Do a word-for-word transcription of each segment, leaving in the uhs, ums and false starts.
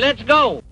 Let's go.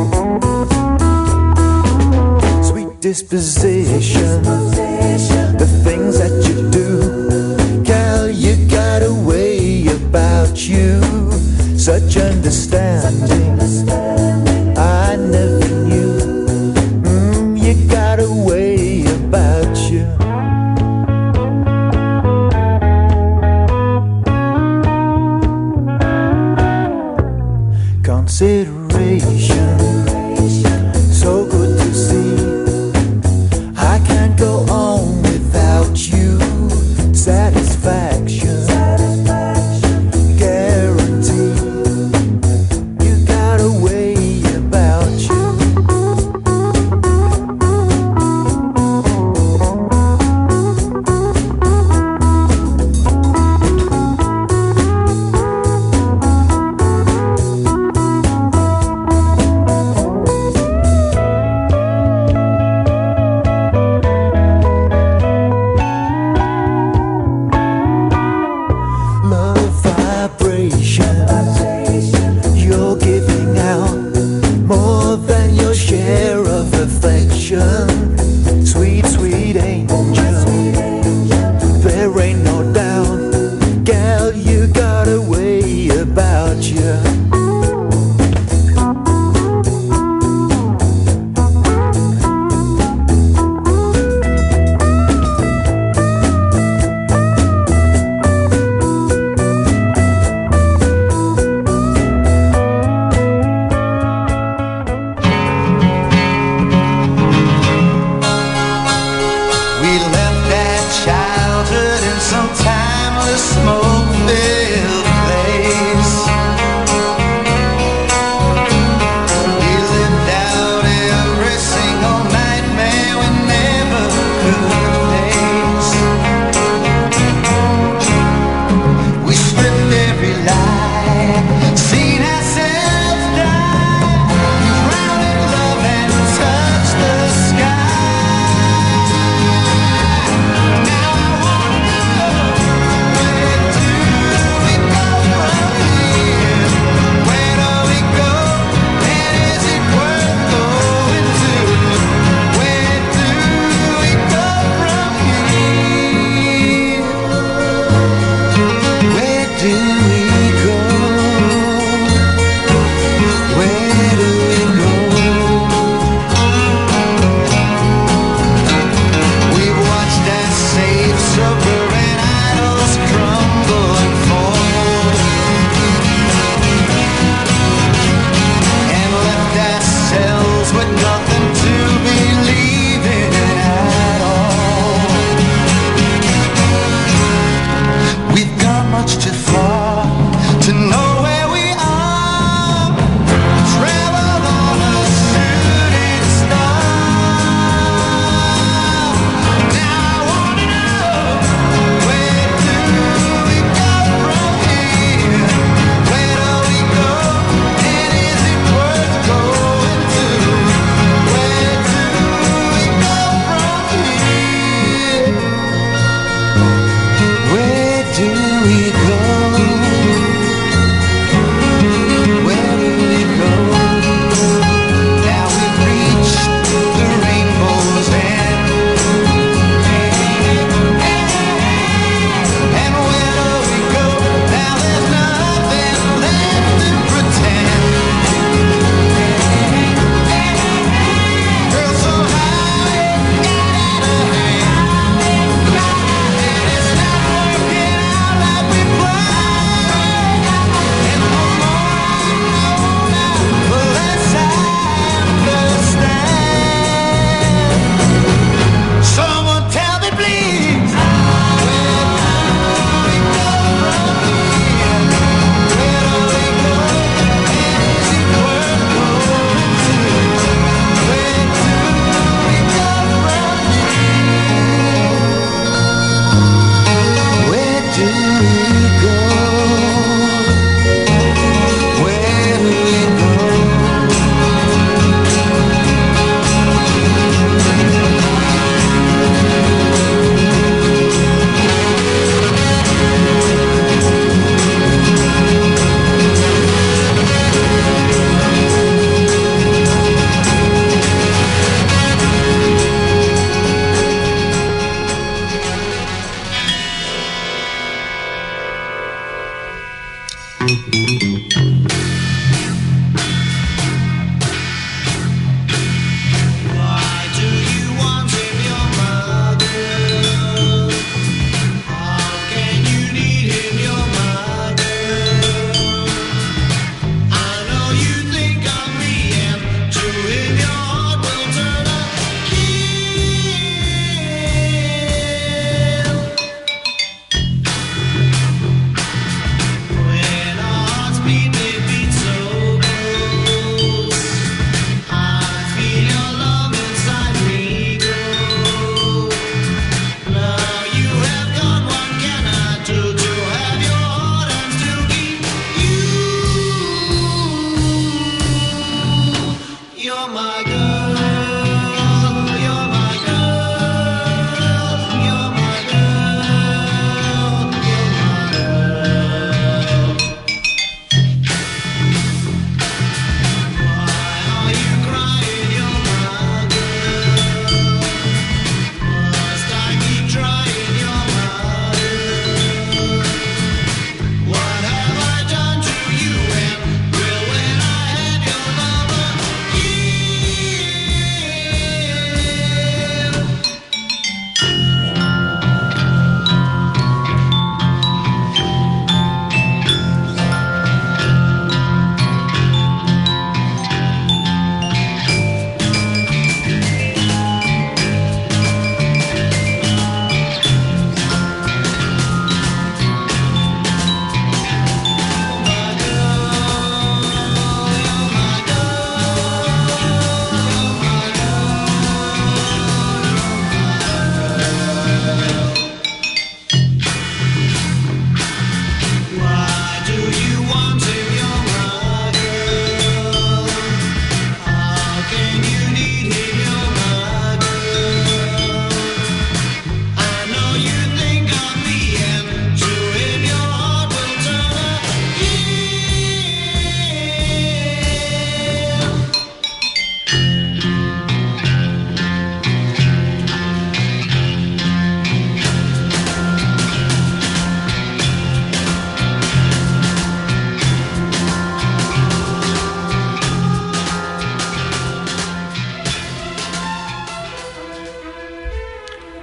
disposition, the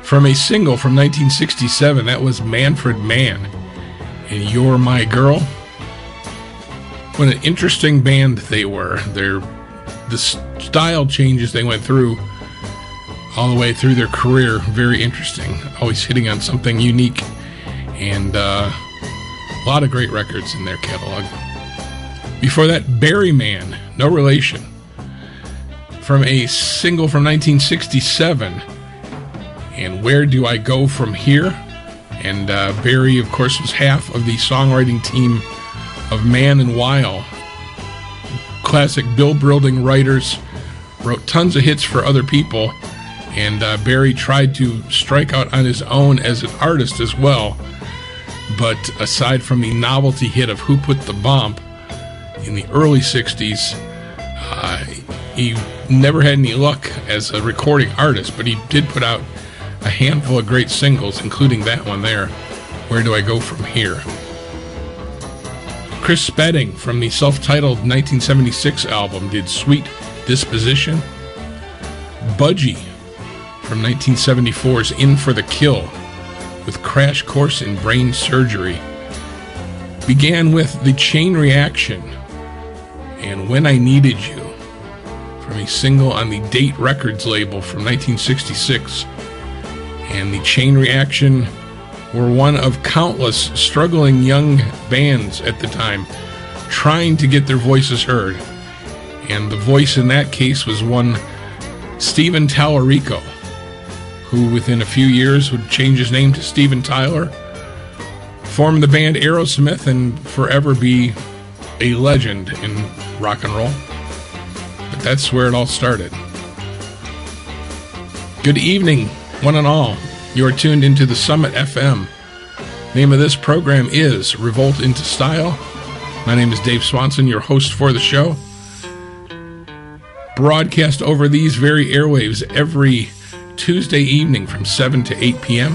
From a single from nineteen sixty-seven, that was Manfred Mann and You're My Girl. What an interesting band they were. Their the style changes they went through all the way through their career, very interesting. Always hitting on something unique, and uh, a lot of great records in their catalog. Before that, Barry Man, no relation. From a single from nineteen sixty-seven, and Where Do I Go From Here? And uh, Barry, of course, was half of the songwriting team of Mann and Weil. Classic bill building writers, wrote tons of hits for other people, and uh, Barry tried to strike out on his own as an artist as well. But aside from the novelty hit of Who Put the Bomb in the early sixties, uh, he never had any luck as a recording artist, but he did put out a handful of great singles, including that one there, Where Do I Go From Here? Chris Spedding from the self-titled nineteen seventy-six album did Sweet Disposition. Budgie from nineteen seventy-four's In for the Kill with Crash Course in Brain Surgery. Began with The Chain Reaction and When I Needed You from a single on the Date Records label from nineteen sixty-six. And The Chain Reaction were one of countless struggling young bands at the time trying to get their voices heard. And the voice in that case was one Steven Tallarico, who within a few years would change his name to Steven Tyler, form the band Aerosmith, and forever be a legend in rock and roll. But that's where it all started. Good evening, one and all. You are tuned into the Summit F M. Name of this program is Revolt into Style. My name is Dave Swanson, your host for the show. Broadcast over these very airwaves every Tuesday evening from seven to eight p.m.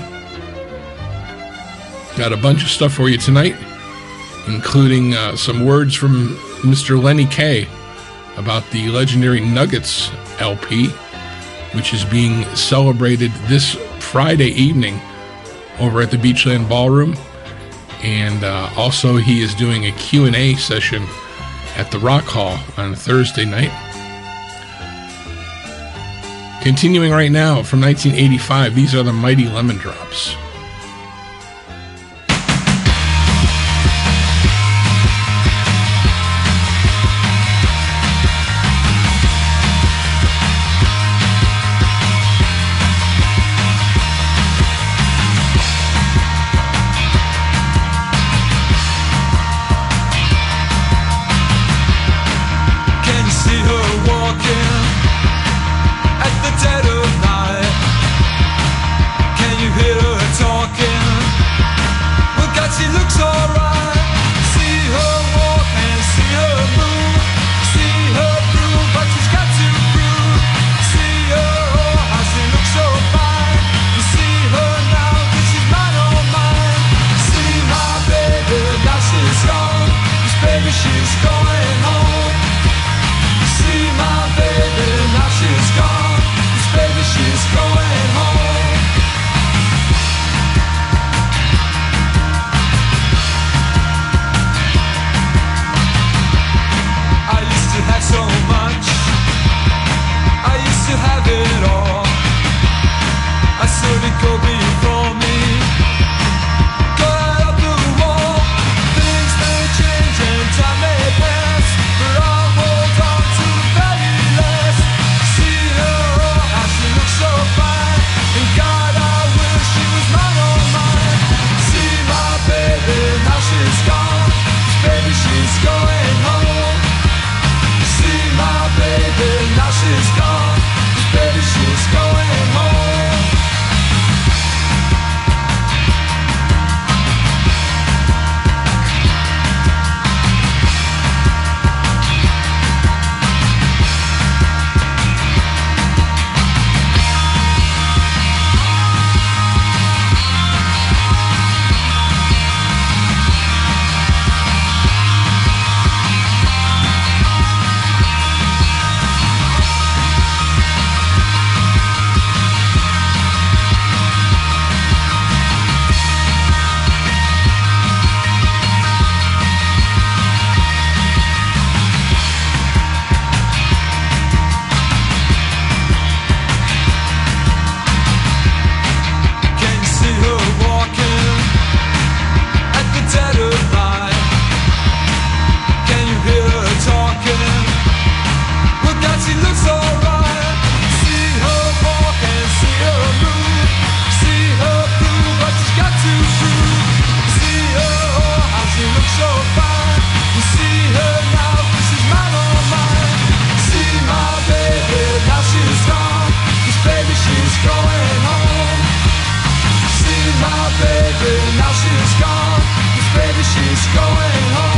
Got a bunch of stuff for you tonight, including uh, some words from Mister Lenny Kaye about the legendary Nuggets L P, which is being celebrated this Friday evening over at the Beachland Ballroom. And uh, also he is doing a Q and A session at the Rock Hall on Thursday night. Continuing right now from nineteen eighty-five, these are the Mighty Lemon Drops. At the dead of night, can you hear her? she's going home.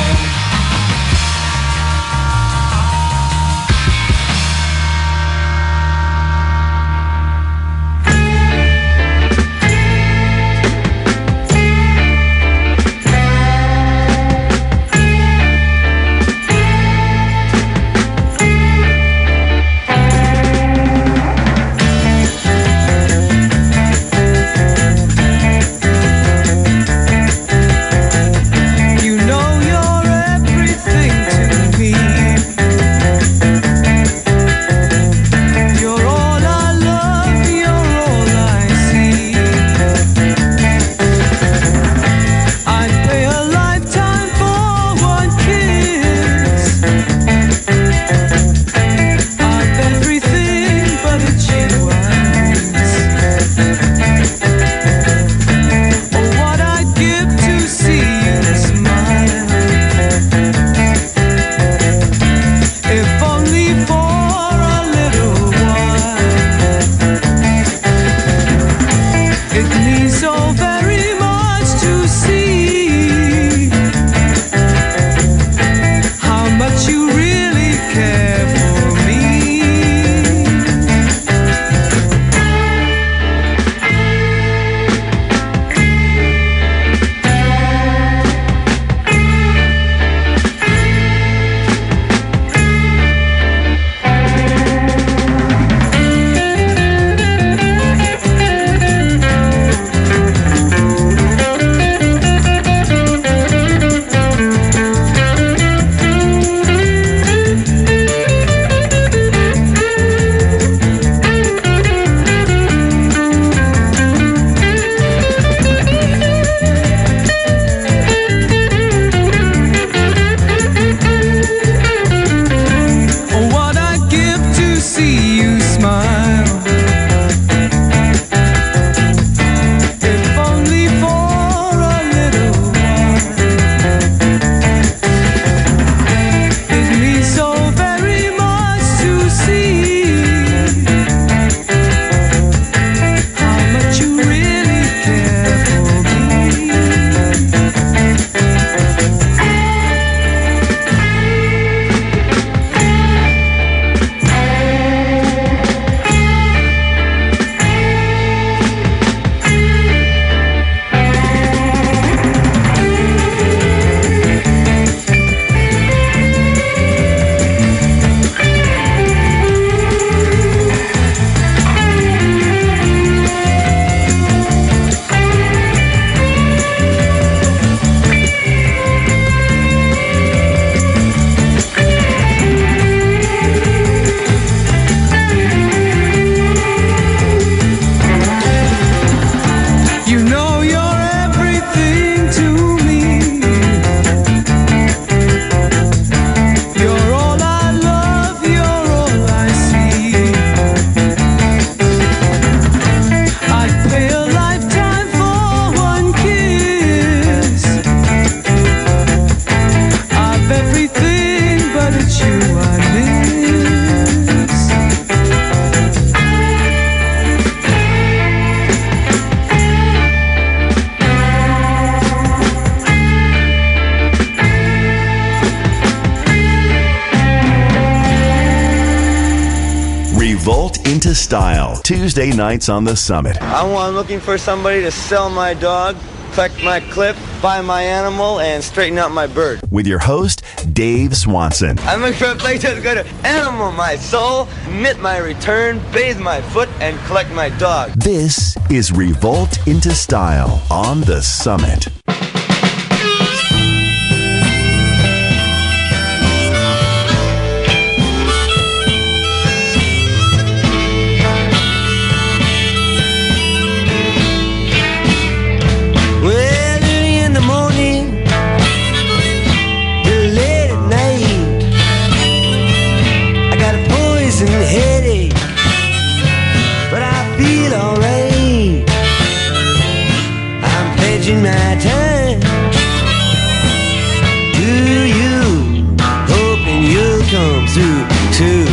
Into Style, Tuesday nights on the Summit. I'm looking for somebody to sell my dog, collect my clip, buy my animal, and straighten out my bird. With your host, Dave Swanson. I'm looking for a place that's going to animal my soul, knit my return, bathe my foot, and collect my dog. This is Revolt Into Style on the Summit. Headache, but I feel alright. I'm pledging my time to you, hoping you'll come through too.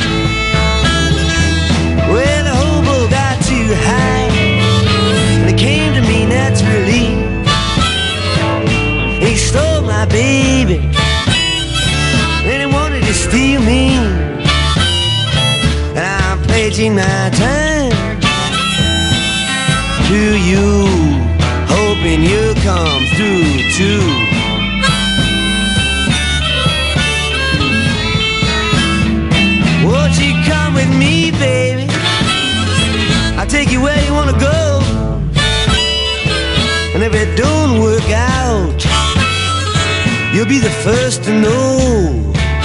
Well, the hobo got too high, and I can't pledging my time to you, hoping you come through too. Won't you come with me, baby? I'll take you where you wanna go. And if it don't work out, you'll be the first to know.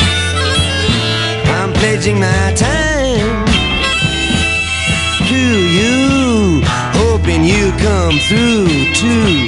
I'm pledging my time to you, hoping you come through too.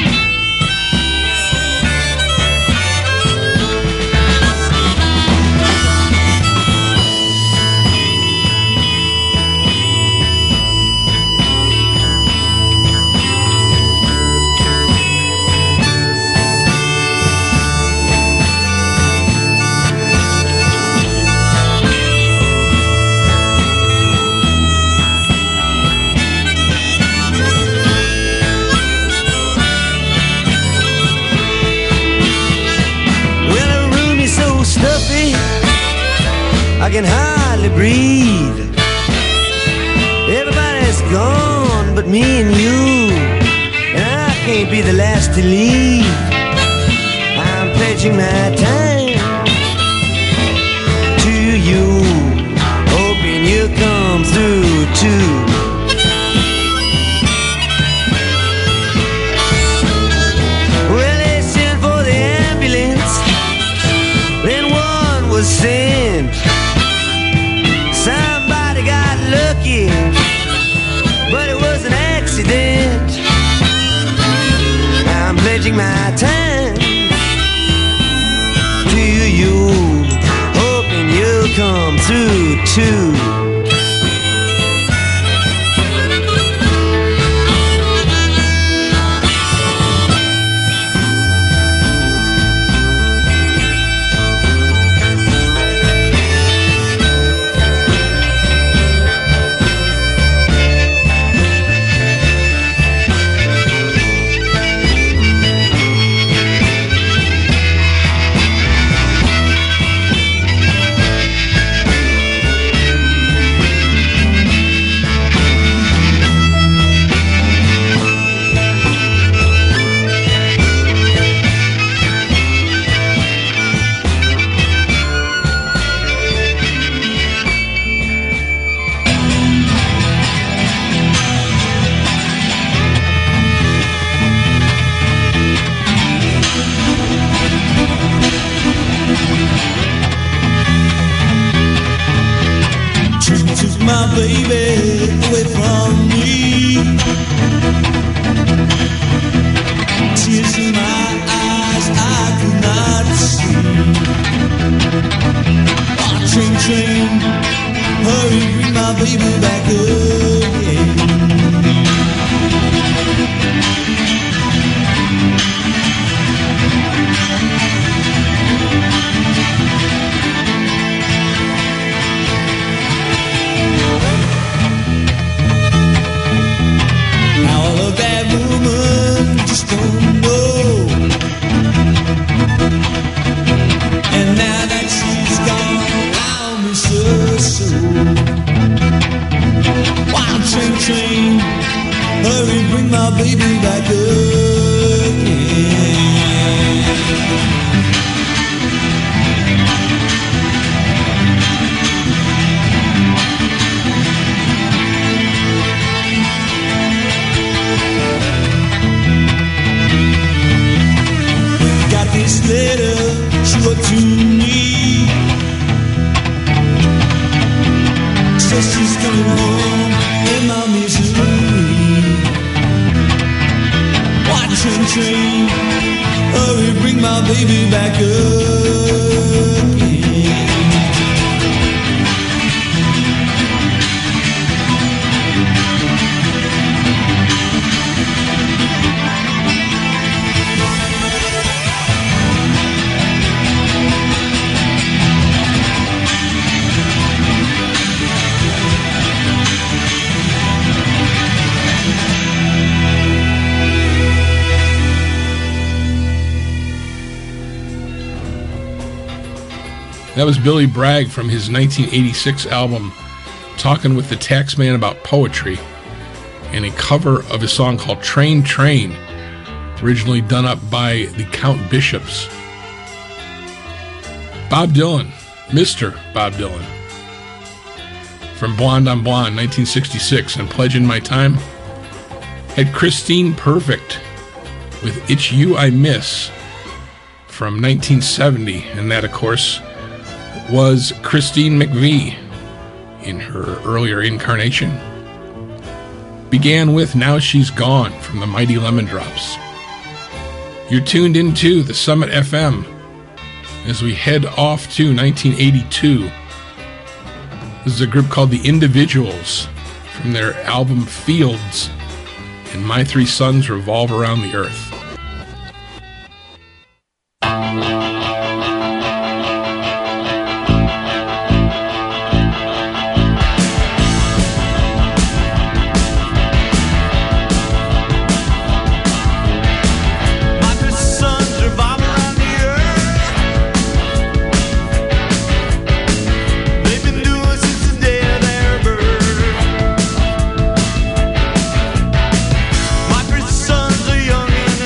I can hardly breathe. Everybody's gone but me and you, and I can't be the last to leave. I'm pledging my time to you, hoping you come through too. Well, they sent for the ambulance, then one was sent. Somebody got lucky, but it was an accident. I'm pledging my time to you, hoping you'll come through too. My baby away from me, tears in my eyes I could not see. Oh, train, train, hurry, bring my baby back again. Train, hurry, bring my baby back again. Got this letter she wrote to me, says she's coming home in my misery. Why train, train, hurry, bring my baby back again. That was Billy Bragg from his nineteen eighty-six album talking with the Taxman about poetry and a cover of a song called Train Train, originally done up by the Count Bishops. Bob Dylan, Mister Bob Dylan, from Blonde on Blonde, nineteen sixty-six, and Pledging My Time, had Christine Perfect with It's You I Miss from nineteen seventy, and that, of course, was Christine McVie in her earlier incarnation. Began with Now She's Gone from the Mighty Lemon Drops. You're tuned into the Summit F M as we head off to nineteen eighty-two. This is a group called The Individuals from their album Fields and My Three Sons Revolve Around the Earth. Sons are young and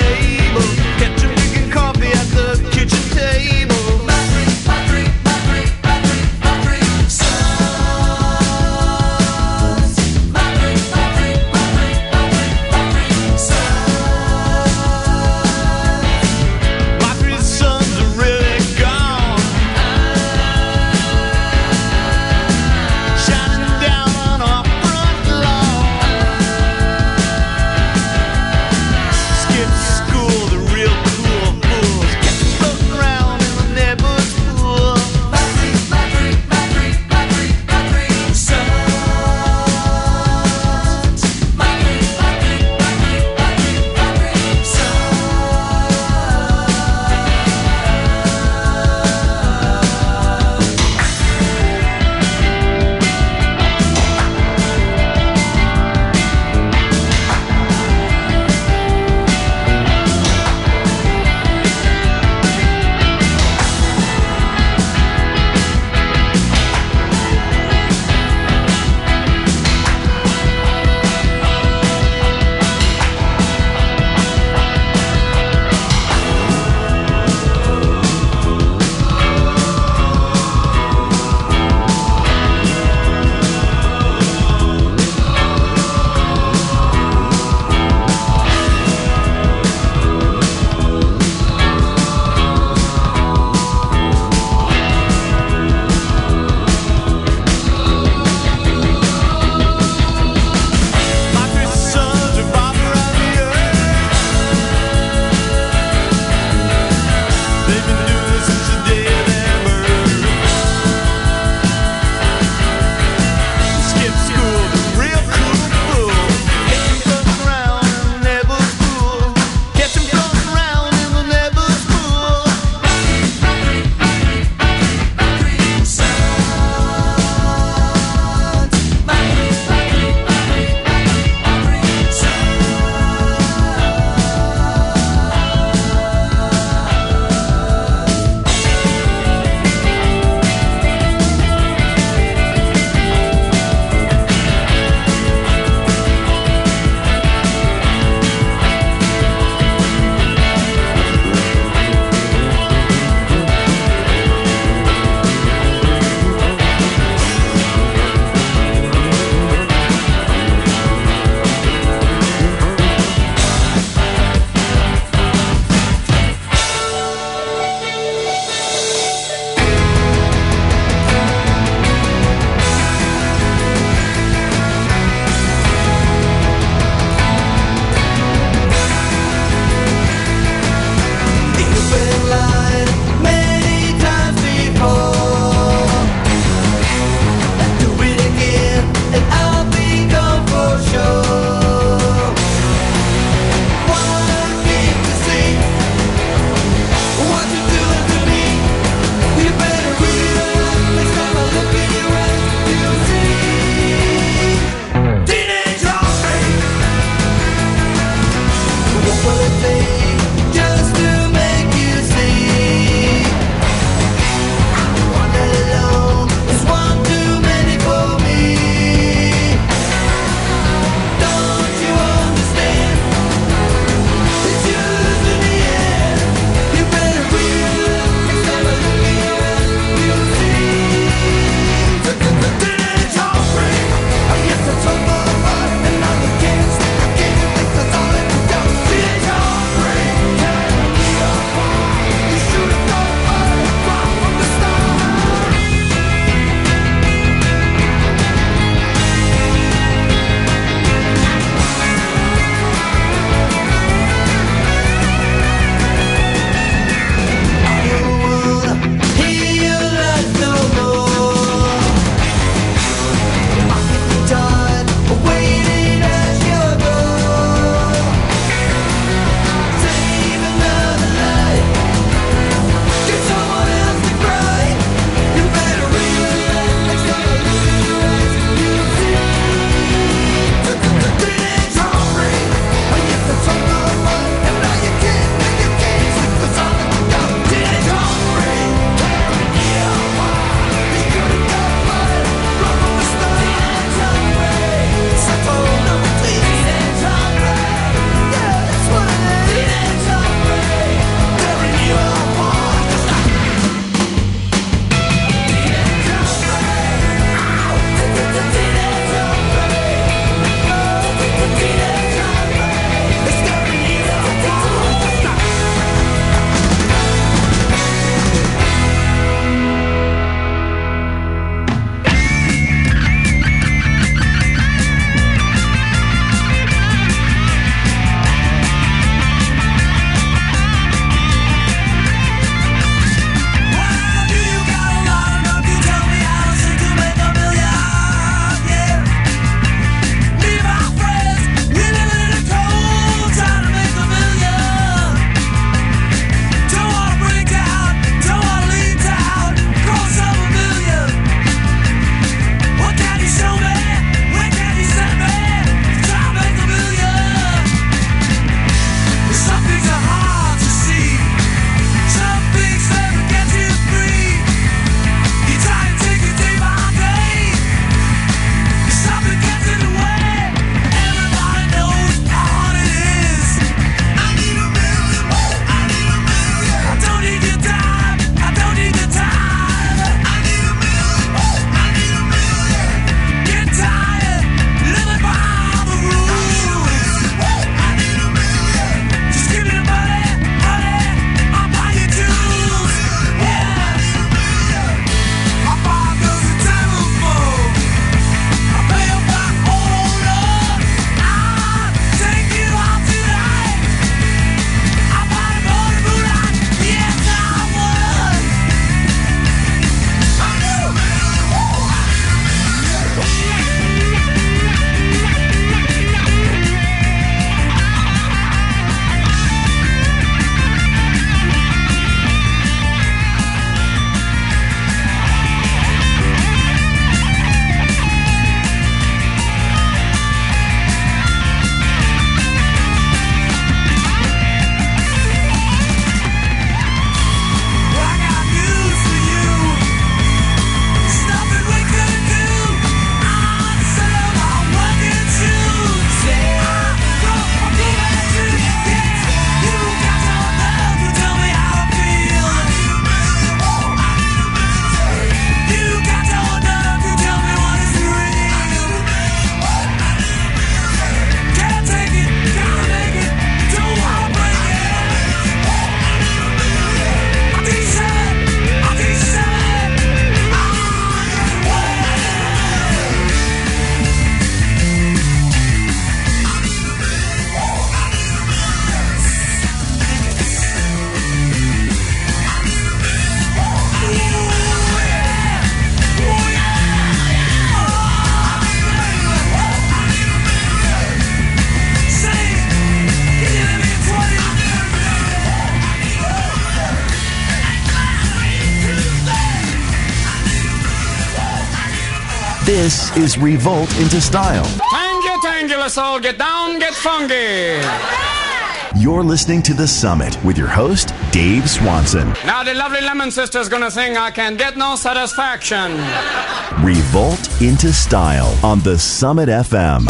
This is Revolt into Style. Tangy, tangy, let's all get down, get funky. You're listening to The Summit with your host, Dave Swanson. Now the lovely Lemon Sister's gonna sing I Can't Get No Satisfaction. Revolt into Style on The Summit F M.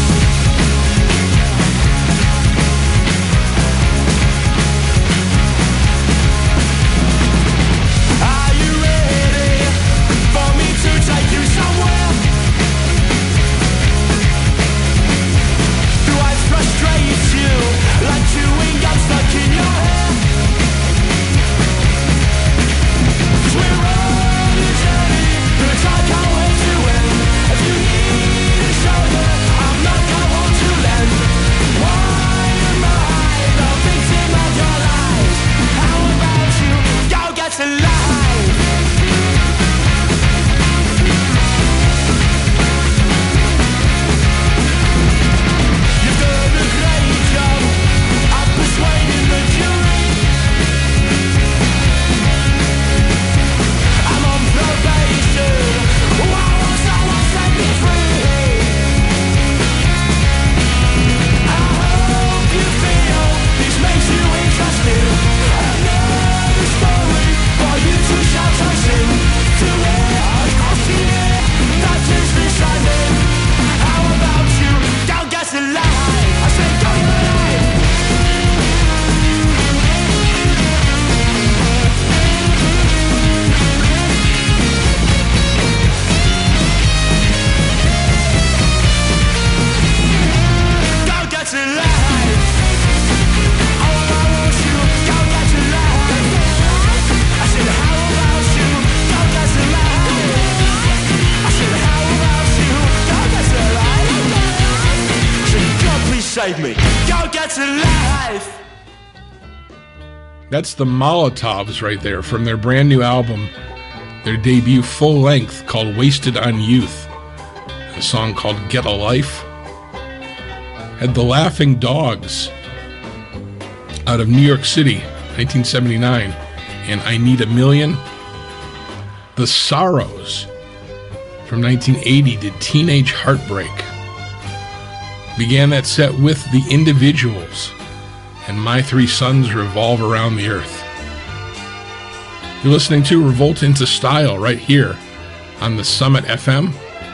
Me. Go get to life. That's the Molotovs right there from their brand new album, their debut full length called Wasted on Youth. A song called Get a Life. Had the Laughing Dogs out of New York City, nineteen seventy-nine, and I Need a Million. The Sorrows from nineteen eighty did Teenage Heartbreak. Began that set with The Individuals and My Three Sons Revolve Around the Earth. You're listening to Revolt into Style right here on the Summit F M.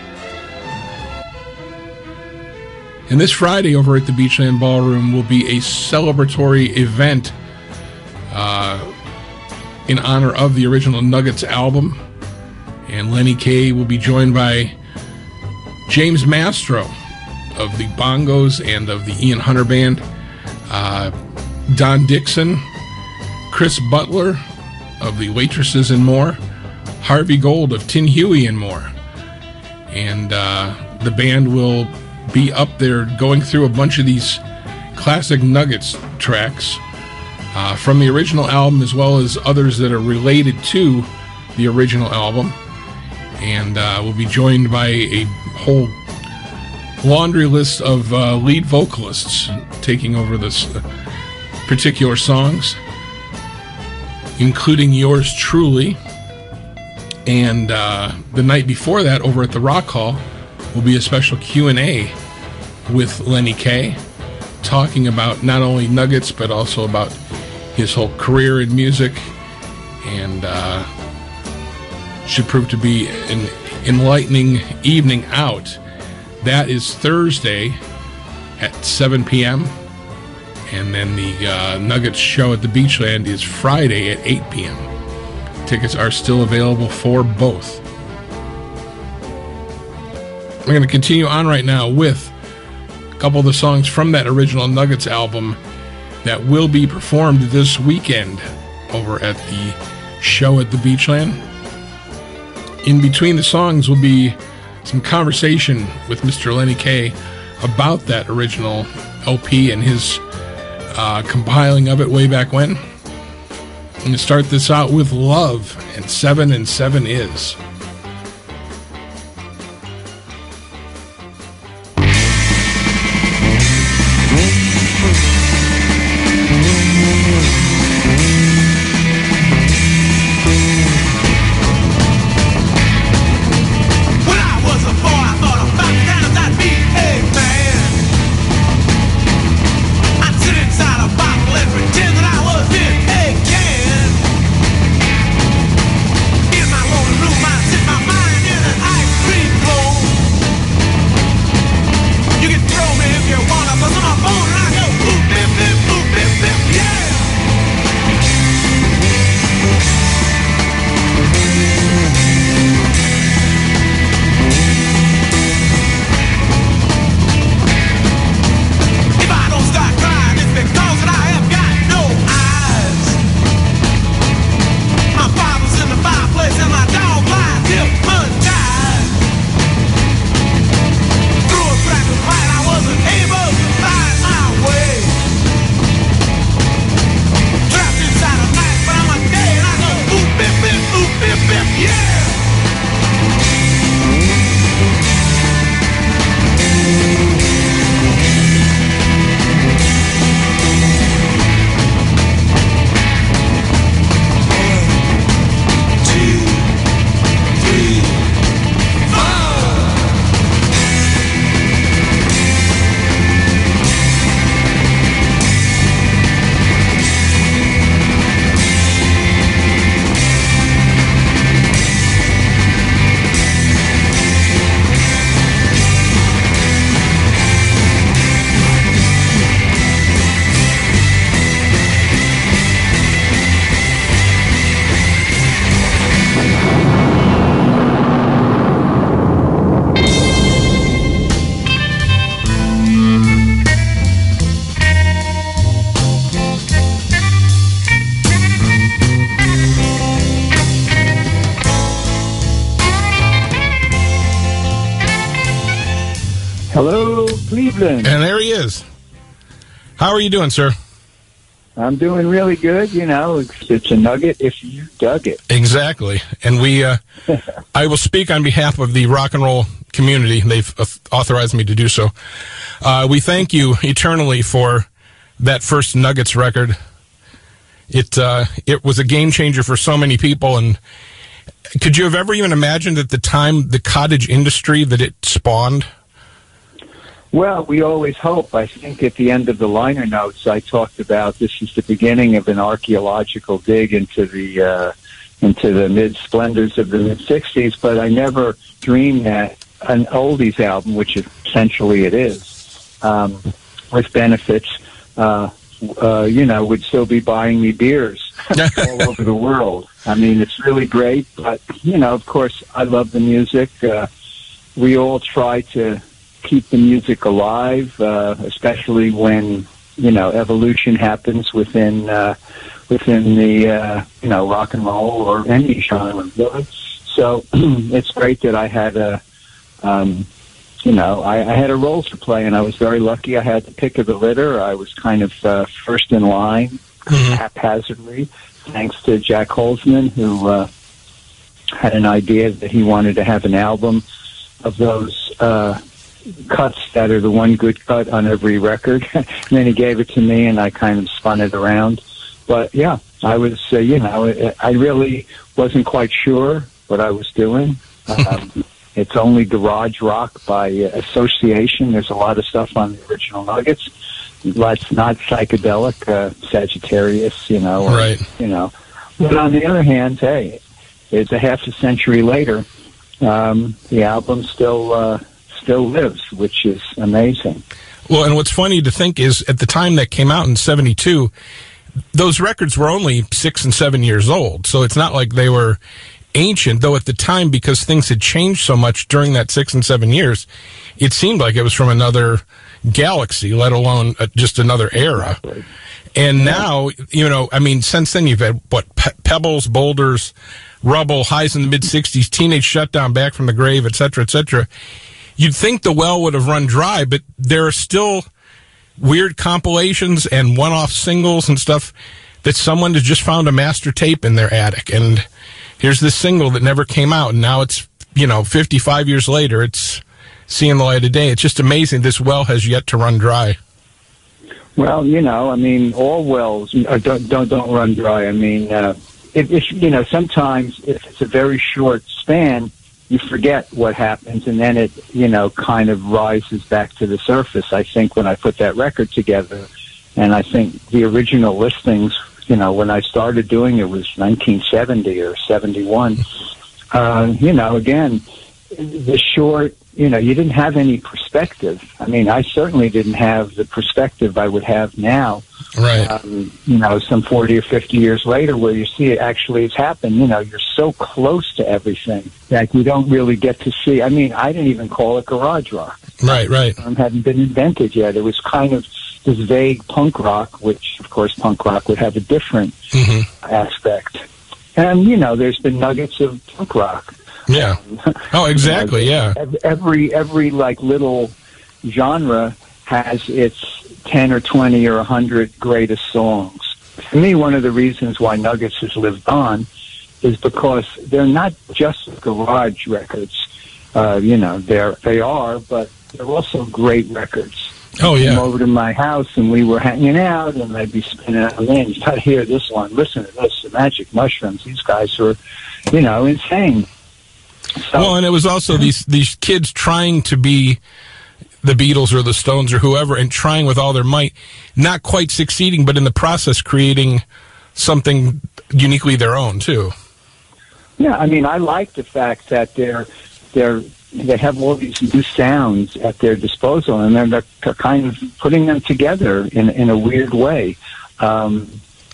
And this Friday over at the Beachland Ballroom will be a celebratory event uh, in honor of the original Nuggets album. And Lenny Kaye will be joined by James Mastro of the Bongos and of the Ian Hunter Band, uh, Don Dixon, Chris Butler of the Waitresses and more, Harvey Gold of Tin Huey and more. And uh, the band will be up there going through a bunch of these classic Nuggets tracks uh, from the original album, as well as others that are related to the original album. And uh, we'll be joined by a whole laundry list of uh, lead vocalists taking over this uh, particular songs, including yours truly. And uh, the night before that, over at the Rock Hall, will be a special Q and A with Lenny Kaye, talking about not only Nuggets, but also about his whole career in music, and uh, should prove to be an enlightening evening out. That is Thursday at seven p.m. And then the uh, Nuggets show at the Beachland is Friday at eight p.m. Tickets are still available for both. We're going to continue on right now with a couple of the songs from that original Nuggets album that will be performed this weekend over at the show at the Beachland. In between the songs will be some conversation with Mister Lenny Kaye about that original L P and his uh, compiling of it way back when. I'm going to start this out with Love and Seven and Seven Is. When I was a Cleveland. And there he is. How are you doing, sir? I'm doing really good. You know, it's, it's a nugget if you dug it. Exactly. And we, uh, I will speak on behalf of the rock and roll community. They've uh, authorized me to do so. Uh, we thank you eternally for that first Nuggets record. It, uh, it was a game changer for so many people. And could you have ever even imagined at the time the cottage industry that it spawned? Well, we always hope. I think at the end of the liner notes, I talked about this is the beginning of an archaeological dig into the uh, into the mid splendors of the mid sixties. But I never dreamed that an oldies album, which essentially it is, um, with benefits, uh, uh, you know, would still be buying me beers all over the world. I mean, it's really great. But you know, of course, I love the music. Uh, we all try to keep the music alive, uh, especially when, you know, evolution happens within uh, within the, uh, you know, rock and roll or any genre. So it's great that I had a, um, you know, I, I had a role to play, and I was very lucky. I had the pick of the litter. I was kind of uh, first in line, mm-hmm. haphazardly, thanks to Jack Holzman, who uh, had an idea that he wanted to have an album of those uh cuts that are the one good cut on every record. And then he gave it to me, and I kind of spun it around. But yeah, I was, uh, you know, I really wasn't quite sure what I was doing. Um, it's only garage rock by association. There's a lot of stuff on the original Nuggets. That's not psychedelic, uh, Sagittarius, you know, or, right. you know. But on the other hand, hey, it's a half a century later. Um, the album still, uh, still lives, which is amazing. Well, and what's funny to think is at the time that came out in seventy-two, those records were only six and seven years old. So it's not like they were ancient, though at the time, because things had changed so much during that six and seven years, it seemed like it was from another galaxy, let alone uh, just another era. Exactly. And yeah. now, you know, I mean, since then you've had, what, pe- Pebbles, Boulders, Rubble, Highs in the mid-sixties, Teenage Shutdown, Back from the Grave, et cetera, et cetera. You'd think the well would have run dry, but there are still weird compilations and one-off singles and stuff that someone has just found a master tape in their attic. And here's this single that never came out, and now it's, you know, fifty-five years later, it's seeing the light of day. It's just amazing this well has yet to run dry. Well, you know, I mean, all wells uh, don't, don't, don't run dry. I mean, uh, if, if, you know, sometimes if it's a very short span, you forget what happens, and then it, you know, kind of rises back to the surface. I think when I put that record together, and I think the original listings, you know, when I started doing it was nineteen seventy or seventy-one. Uh, you know, again, the short, you know, you didn't have any perspective. I mean, I certainly didn't have the perspective I would have now. Right. Um, you know, some forty or fifty years later, where you see it actually has happened. You know, you're so close to everything that you don't really get to see. I mean, I didn't even call it garage rock. Right, right. It hadn't been invented yet. It was kind of this vague punk rock, which, of course, punk rock would have a different mm-hmm. aspect. And, you know, there's been nuggets of punk rock. Yeah. Oh, exactly, you know, yeah. Every, every, like, little genre has its ten or twenty or one hundred greatest songs. For me, one of the reasons why Nuggets has lived on is because they're not just garage records. Uh, you know, they're, they are, but they're also great records. Oh, yeah. Came over to my house, and we were hanging out, and I'd be spinning out, man, you got to hear this one. Listen to this, the Magic Mushrooms. These guys were, you know, insane. So, well, and it was also these these kids trying to be the Beatles or the Stones or whoever, and trying with all their might, not quite succeeding, but in the process creating something uniquely their own, too. Yeah, I mean, I like the fact that they're they're they have all these new sounds at their disposal, and they're, they're kind of putting them together in in a weird way. Um,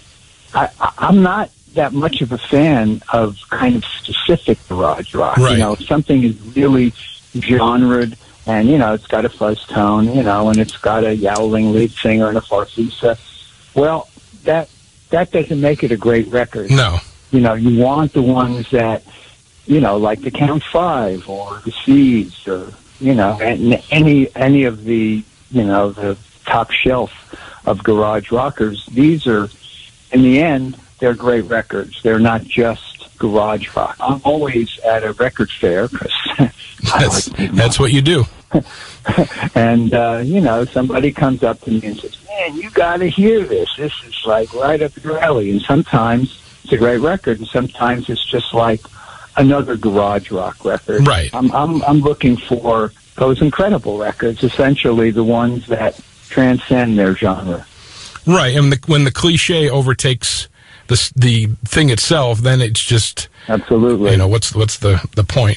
I, I'm not that much of a fan of kind of specific garage rock. Right. You know, if something is really genred, and, you know, it's got a fuzz tone, you know, and it's got a yowling lead singer and a farfisa. Well, that that doesn't make it a great record. No. You know, you want the ones that, you know, like the Count Five or the Seeds or, you know, any any of the you know, the top shelf of garage rockers. These are, in the end, they're great records. They're not just garage rock. I'm always at a record fair because that's, that's what you do. And, uh, you know, somebody comes up to me and says, man, you got to hear this. This is like right up your alley. And sometimes it's a great record, and sometimes it's just like another garage rock record. Right. I'm, I'm, I'm looking for those incredible records, essentially the ones that transcend their genre. Right. And the, when the cliche overtakes the, the thing itself, then it's just... Absolutely. You know, what's, what's the, the point?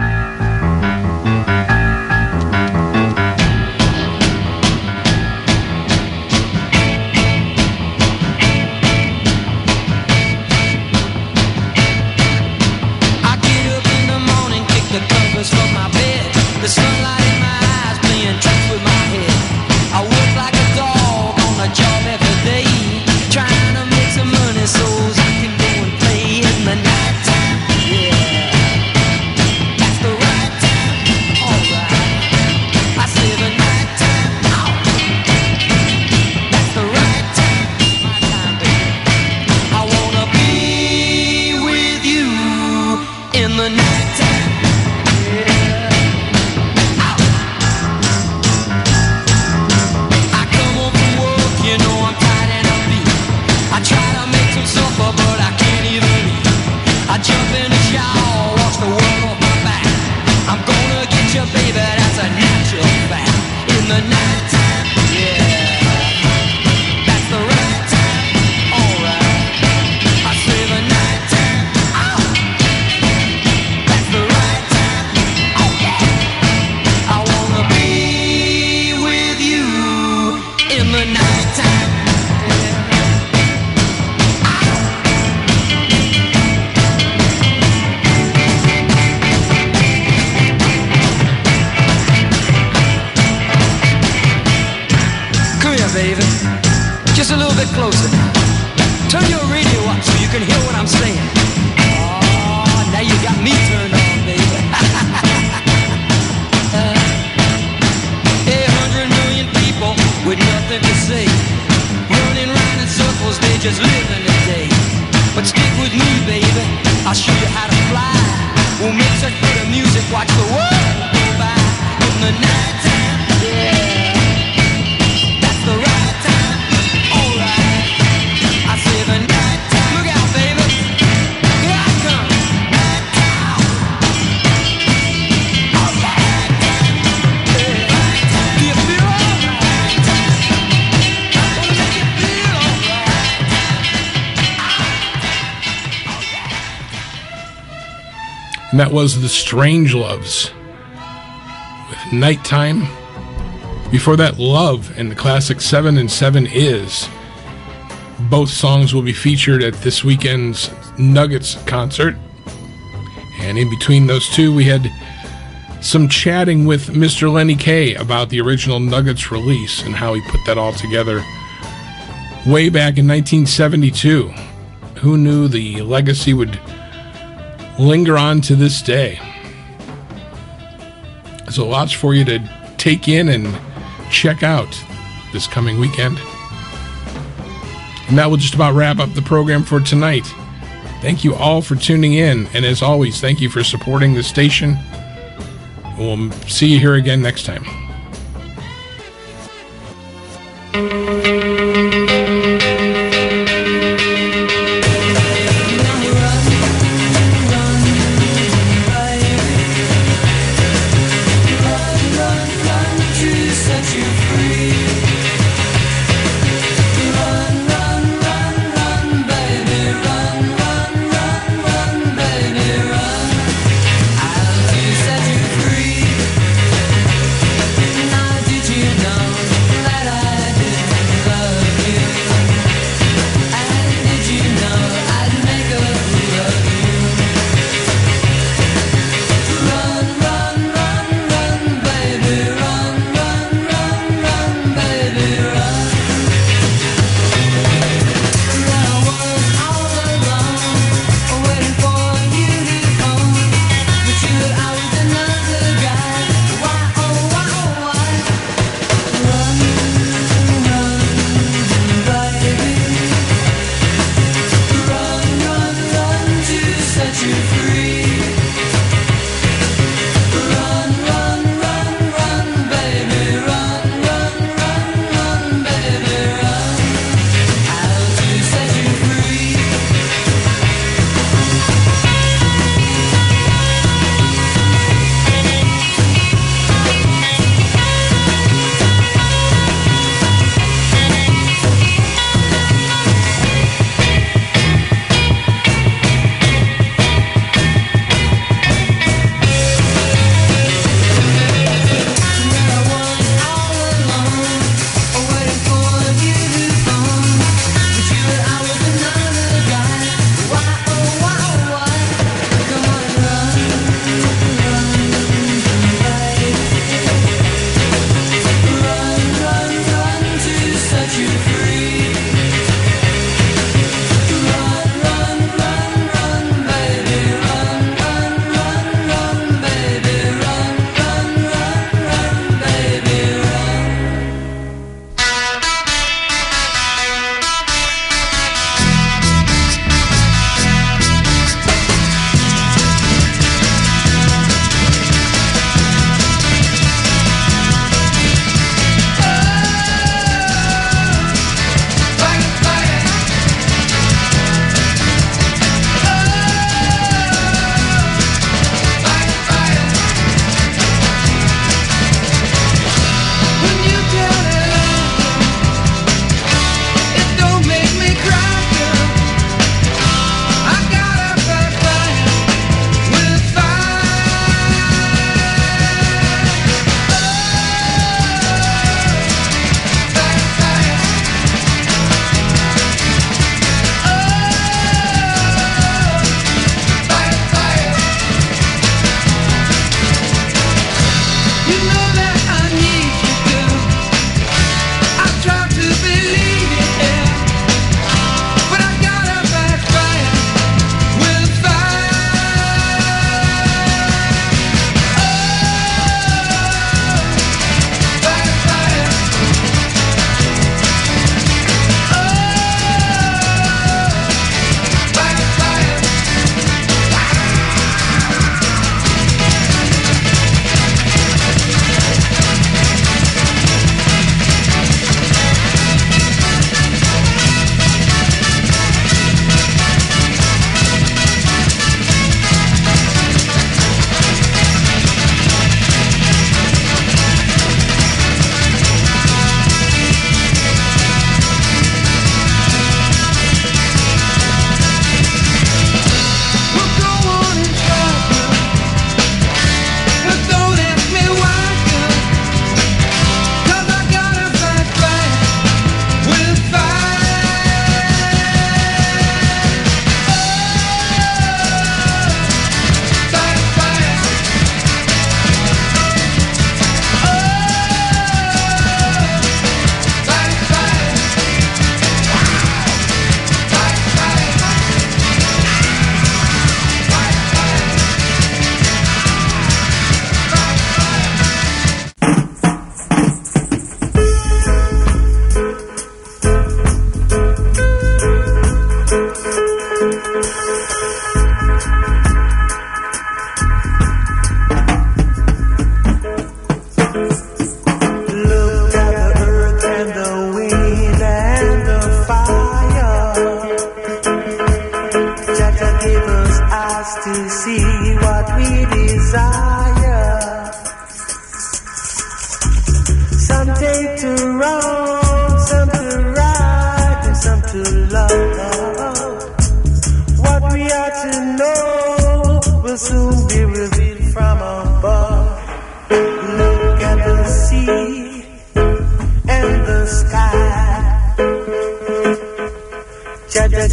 The sunlight in my eyes playing tricks with my head. I work like a dog on a job every day, trying to make some money so I can go and play in the night time. Yeah, that's the right time. Alright, I say the night time. Oh, that's the right time. My time, baby. I wanna be with you in the night time. Yeah. I jump in the shower, watch the world off my back. I'm gonna get you, baby, that's a natural fact. In the night time, yeah, that's the right time. Alright, I say the night time. Oh, that's the right time. Oh yeah, I wanna be with you in the night time. Baby, just a little bit closer. Turn your radio up so you can hear what I'm saying. Oh, now you got me turned on, baby. uh, a hundred million people with nothing to say, running round in circles, they just living the day. But stick with me, baby, I'll show you how to fly. We'll mix it for the music, watch the world go by in the night time. Yeah. The right time, alright. I say the night time. Look out, baby. Here I come. Night time. Alright. Yeah. Do you feel alright? I'm gonna make you feel alright. And that was the Strangeloves with Nighttime. Before that, Love and the classic Seven and Seven Is. Both songs will be featured at this weekend's Nuggets concert. And in between those two, we had some chatting with Mister Lenny Kaye about the original Nuggets release and how he put that all together way back in nineteen seventy-two. Who knew the legacy would linger on to this day? So lots for you to take in and check out this coming weekend. And that will just about wrap up the program for tonight. Thank you all for tuning in, and as always, thank you for supporting the station. We'll see you here again next time. Did you know that I didn't love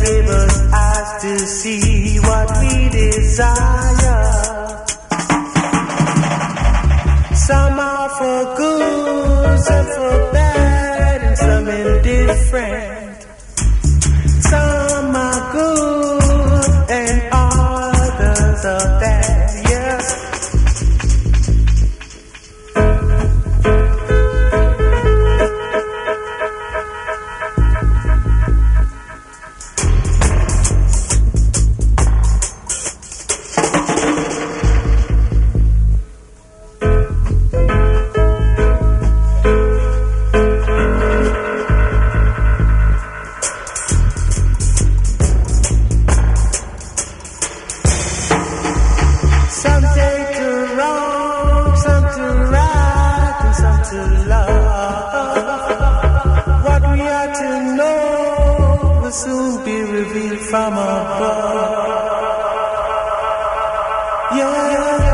gave us eyes to see what we desire. Some are for good, some for bad, and some indifferent. Some are good and others are bad, yes. From above, yeah.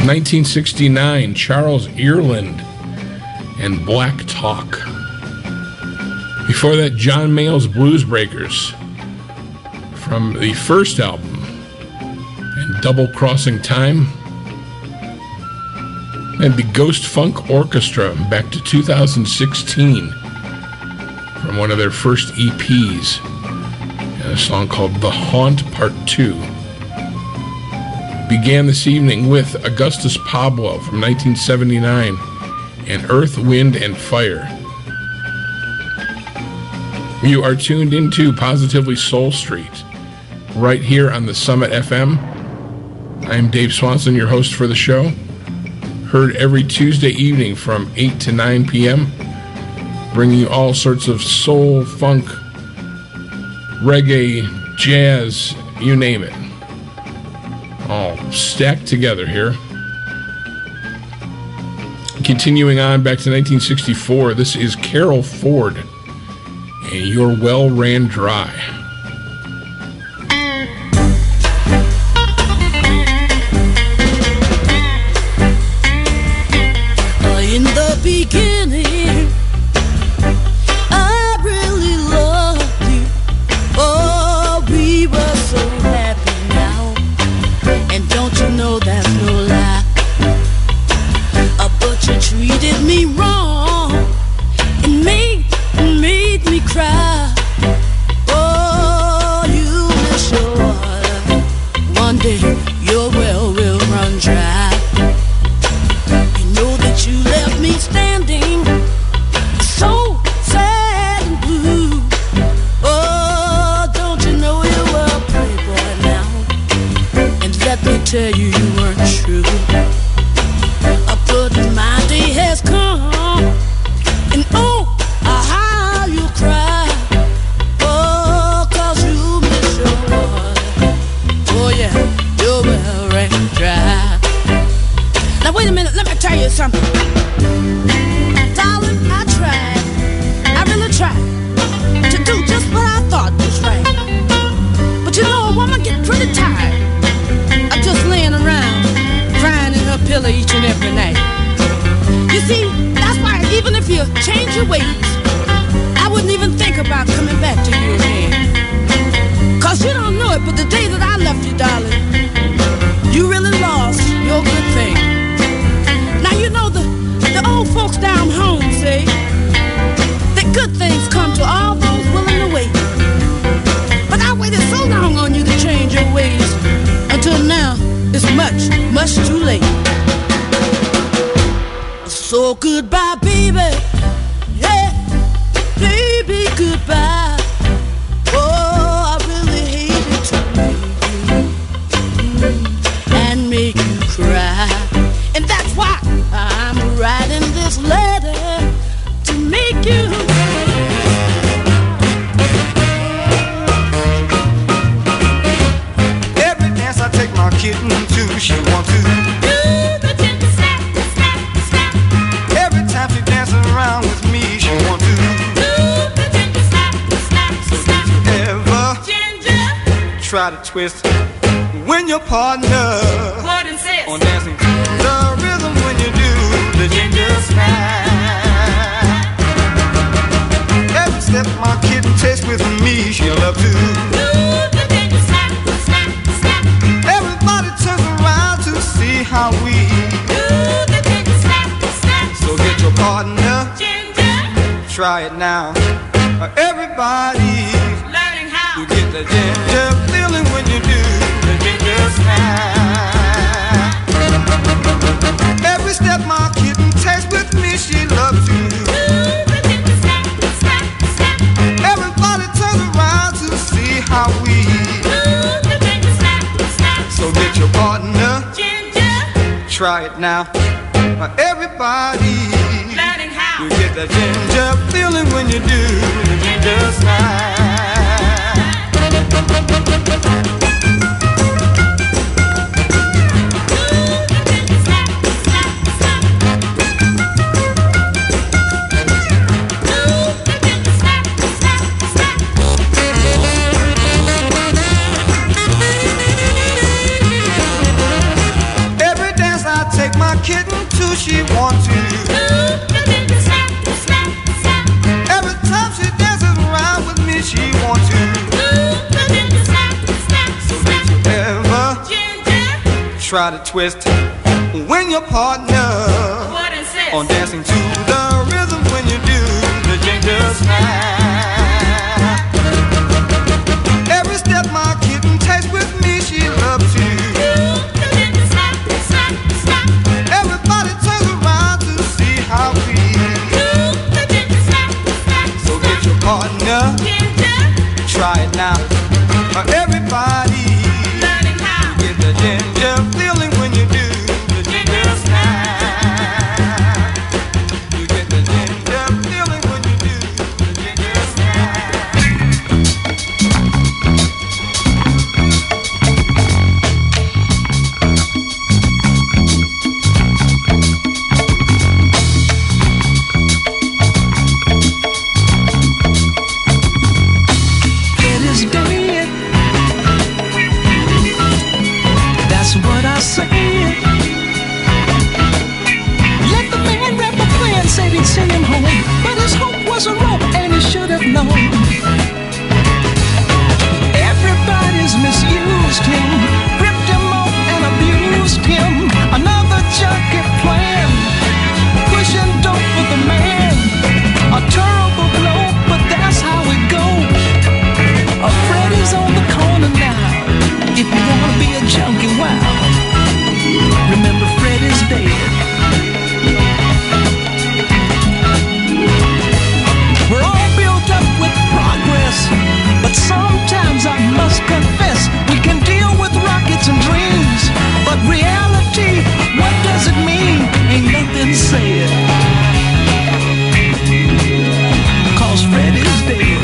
nineteen sixty-nine, Charles Earland and Black Talk. Before that, John Mayall's Blues Breakers from the first album, and Double Crossing Time. And the Ghost Funk Orchestra back to two thousand sixteen from one of their first E Ps, and a song called The Haunt Part two. Began this evening with Augustus Pablo from nineteen seventy-nine and Earth, Wind, and Fire. You are tuned into Positively Soul Street right here on the Summit F M. I'm Dave Swanson, your host for the show. Heard every Tuesday evening from eight to nine p.m. Bringing you all sorts of soul, funk, reggae, jazz, you name it. All stacked together here. Continuing on back to nineteen sixty-four, this is Carol Ford and Your Well Ran Dry. In the beginning, I really loved you. Oh, we were so happy now. And don't you know that's no lie? Uh, but you treated me wrong and made, and made me cry. Oh, you miss your water. One day your well will run dry. You left me standing so sad and blue. Oh, don't you know you were a playboy now? And let me tell you, you weren't true. Uh, but my day has come, and oh, how you cry. Oh, cause you miss your water. Oh yeah, your well ran dry. Now wait a minute, let me tell you something. Darling, I tried, I really tried to do just what I thought was right. But you know, a woman gets pretty tired of just laying around, crying in her pillow each and every night. You see, that's why even if you change your ways, I wouldn't even think about coming back to you again. Cause you don't know it, but the day that I left you, darling, you really lost your good thing. Now you know the, the old folks down home say that good things come to all those willing to wait. But I waited so long on you to change your ways, until now it's much, much too late. So goodbye, baby. Yeah, baby, goodbye. Oh, I really hated to leave you and make you cry. And that's why I'm writing this letter to make you. Every dance I take my kitten to, she wants to do the ginger snap, snap, snap. Every time she dances around with me, she wants to do the ginger snap, snap, snap. So did you ever ginger try to twist when your partner what insist on dancing the rhythm when you do the ginger snap? Every step my kitten takes with me, she'll love to do the ginger snap, snap, snap. Everybody turns around to see how we do the ginger snap, snap. So get your partner, ginger, try it now. Everybody's learning how you get the ginger feeling when you do the ginger snap. Every step my kitten takes with me, she loves to do the ginger snap, snap, snap. Everybody turns around to see how we do the ginger snap, snap. So get your partner, ginger, try it now. Everybody learning how you get the ginger feeling when you do the ginger snap. try to twist when your partner What is this? on dancing to the rhythm when you do the ginger snap. Every step my kitten takes with me, she loves to. The ginger snap, snap, snap. Everybody turns around to see how we. The ginger snap, snap, So get your partner, ginger. try it now. Uh, Everybody Learning how. get the ginger feeling when you do the ginger snap. You get the ginger feeling when you do the ginger snap. It is dead. That's what I said. Let the man rap a plan, said he'd send him home, but his hope was a rope, and he should have known. Everybody's misused him, ripped him off and abused him. Another junkie plan, pushing dope for the man. A terrible blow, but that's how it goes. A Freddy's on the corner now. If you wanna be a junkie, wow. Remember Freddy's dead. We're all built up with progress, but sometimes I must confess we can deal with rockets and dreams, but reality, what does it mean? Ain't nothing said. Cause Freddy's dead.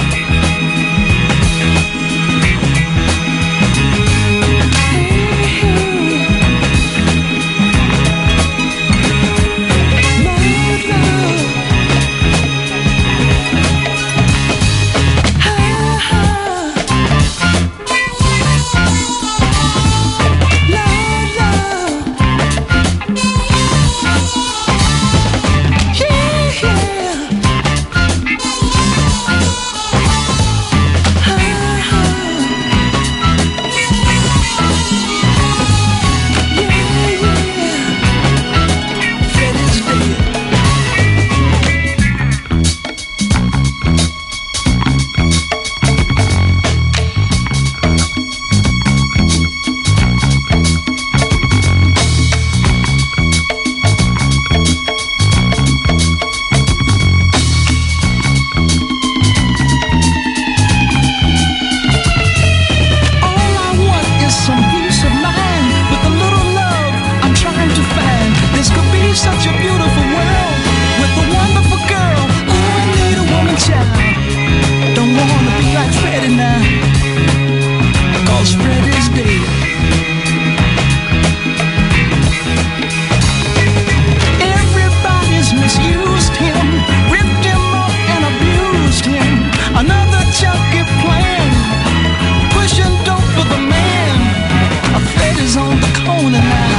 All I want is some peace of mind. With a little love I'm trying to find. This could be such a beautiful world with a wonderful girl. Ooh, I need a woman child. Don't wanna be like Freddy now, cause Freddy's dead. Everybody's misused him, ripped him off and abused him. Another junkie plan, pushing dope for the man. A Freddy's on the corner now.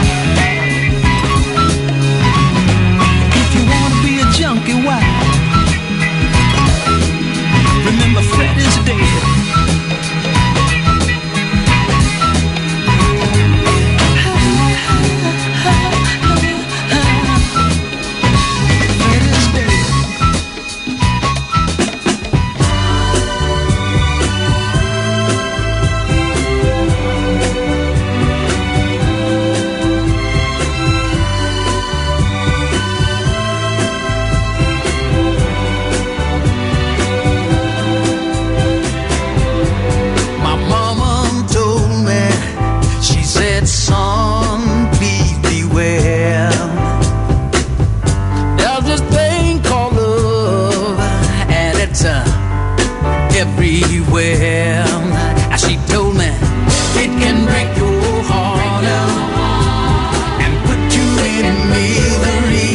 If you wanna be a junkie, why? Remember Freddy's dead. Freddy's dead. My mama told me, she said, son, please beware. There's this thing called love, and it's uh, everywhere. And she told me, it can break your heart and put you in misery.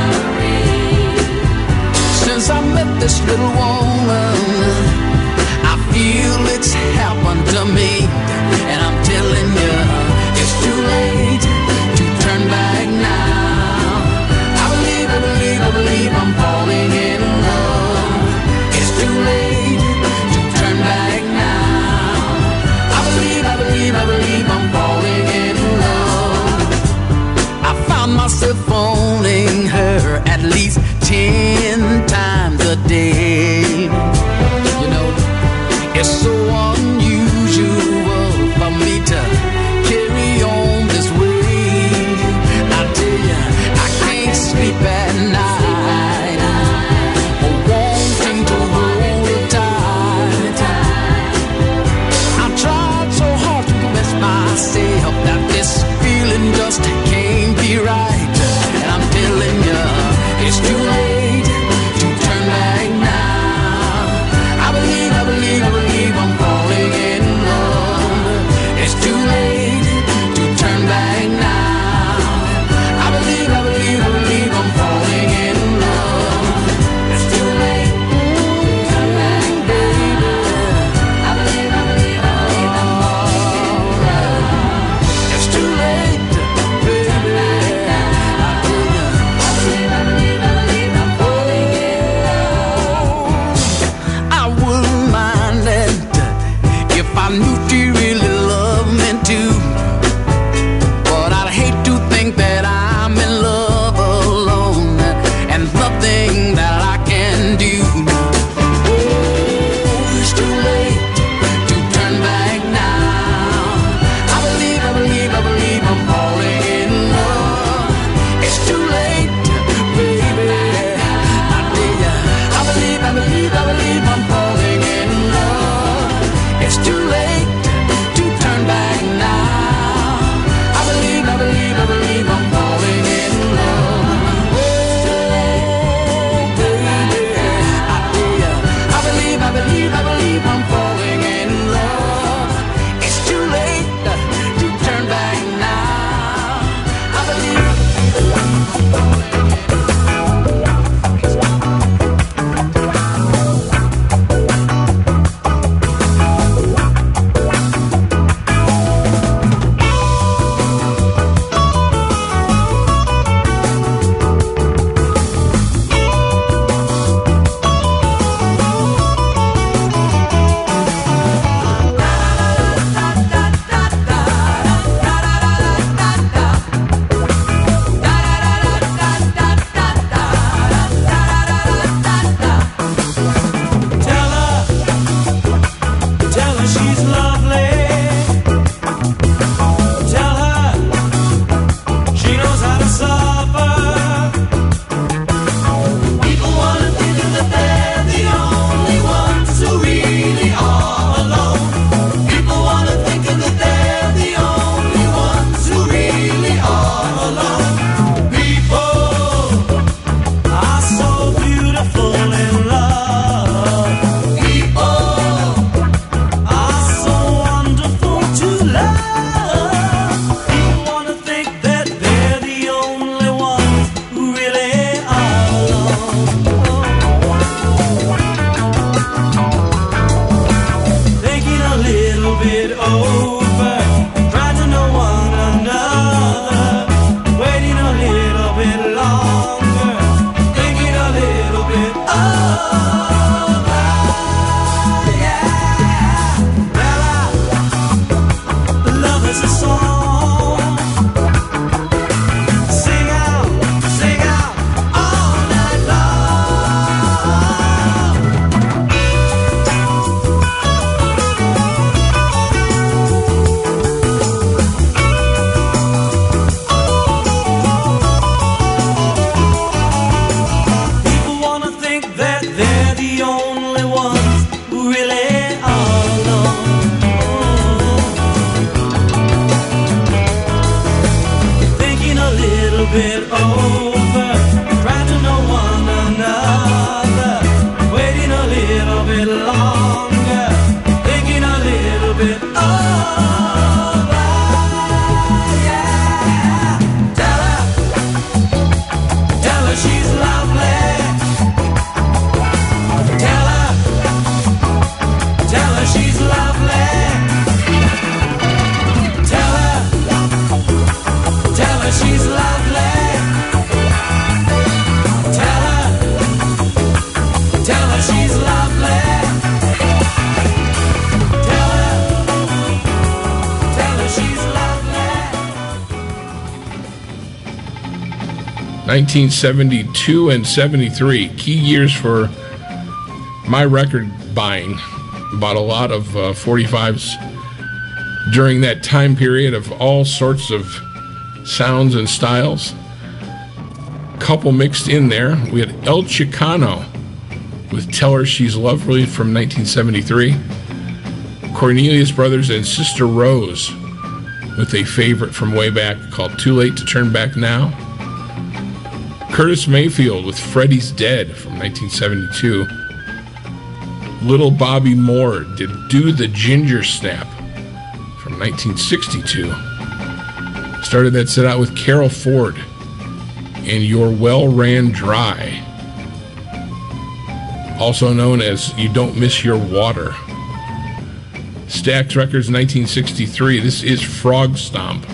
Since I met this little woman, I feel it's happened to me, and I'm telling you, it's too late to turn back now. I believe, I believe, I believe I'm falling in love. It's too late to turn back now. I believe, I believe, I believe I'm falling in love. her at least ten times a day. You know, it's so unusual for me to carry on this way. I tell you, I can't sleep at night, wanting to hold her tight. I tried so hard to convince myself that this feeling just can't be right. And I'm telling you, it's too late to turn back now. nineteen seventy-two and seventy-three, key years for my record buying. Bought a lot of uh, forty-fives during that time period of all sorts of sounds and styles. Couple mixed in there. We had El Chicano with Tell Her She's Lovely from nineteen seventy-three. Cornelius Brothers and Sister Rose with a favorite from way back called Too Late to Turn Back Now. Curtis Mayfield with Freddie's Dead from nineteen seventy-two. Little Bobby Moore did Do the Ginger Snap from nineteen sixty-two. Started that set out with Carol Ford and Your Well Ran Dry, also known as You Don't Miss Your Water. Stax Records nineteen sixty-three. This is Frog Stomp.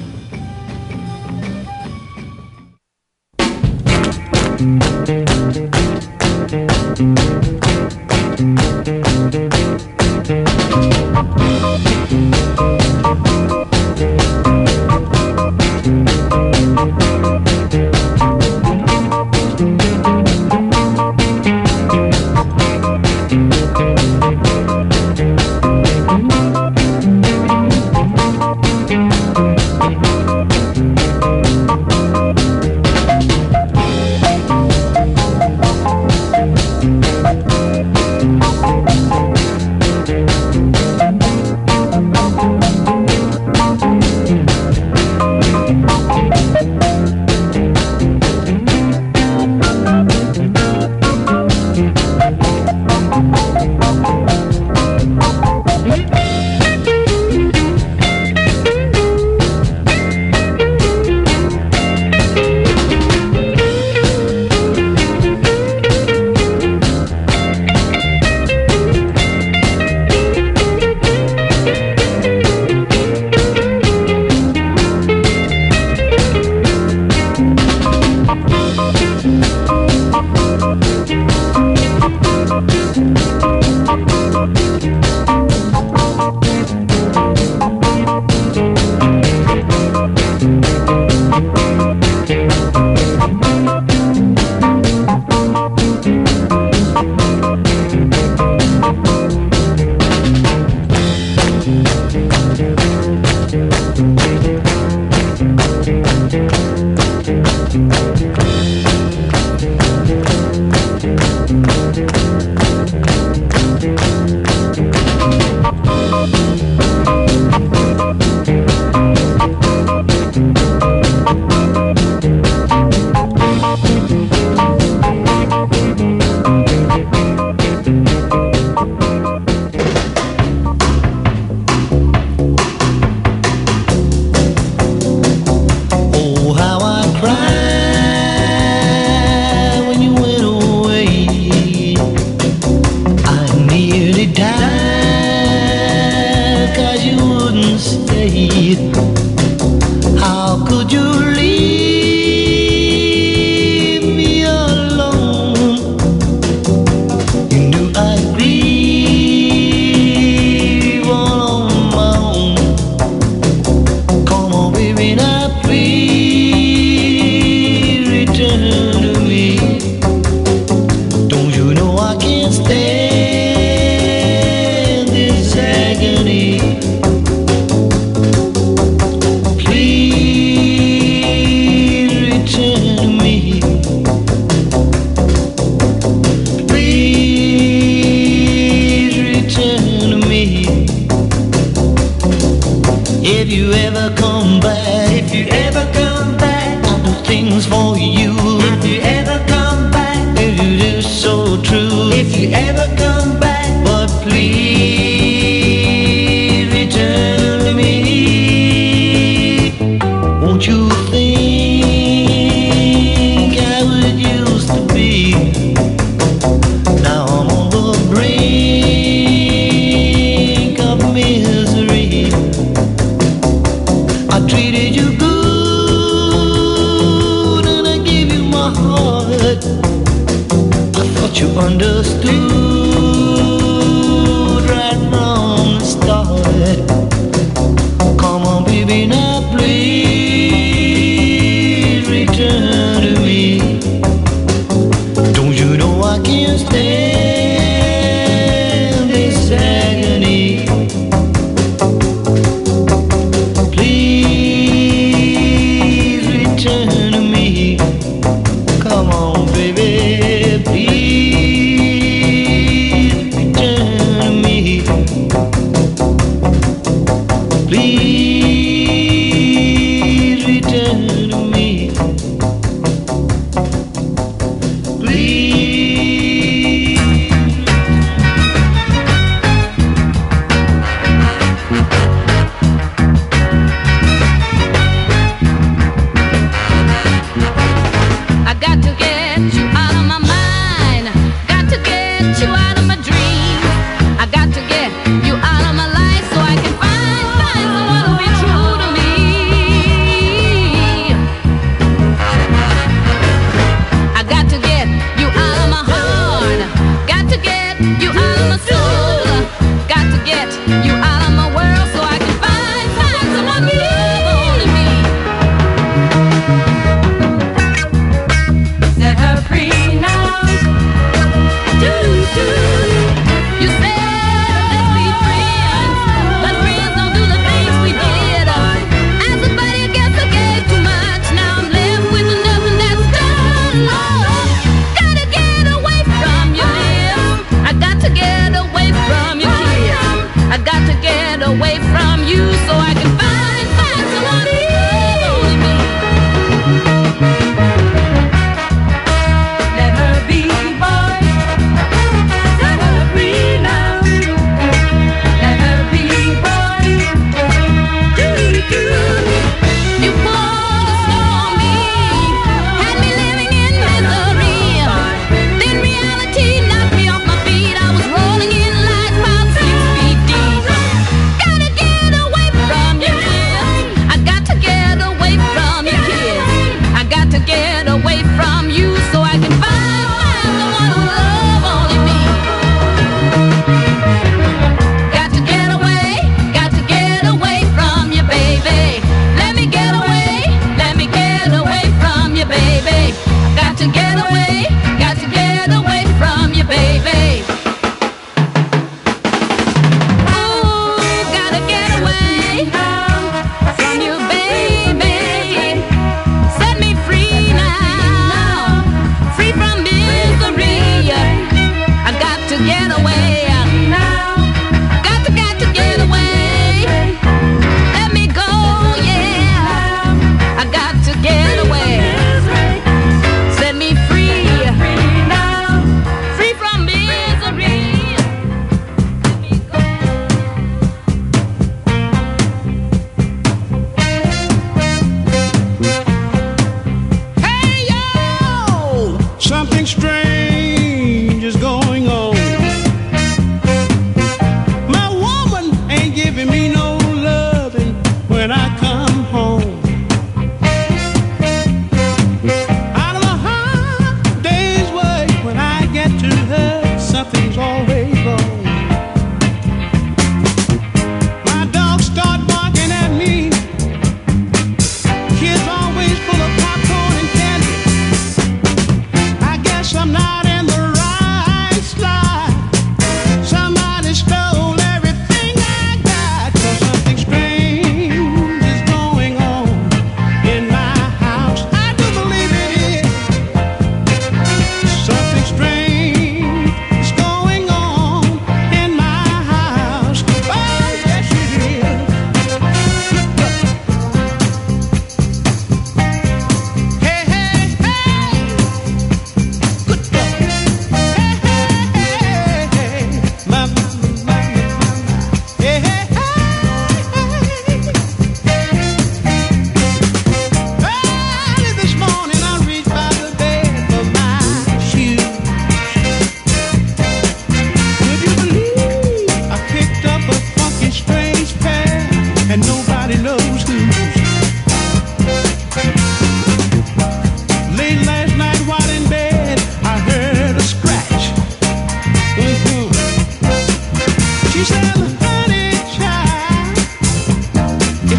Come on, baby, now please return to me.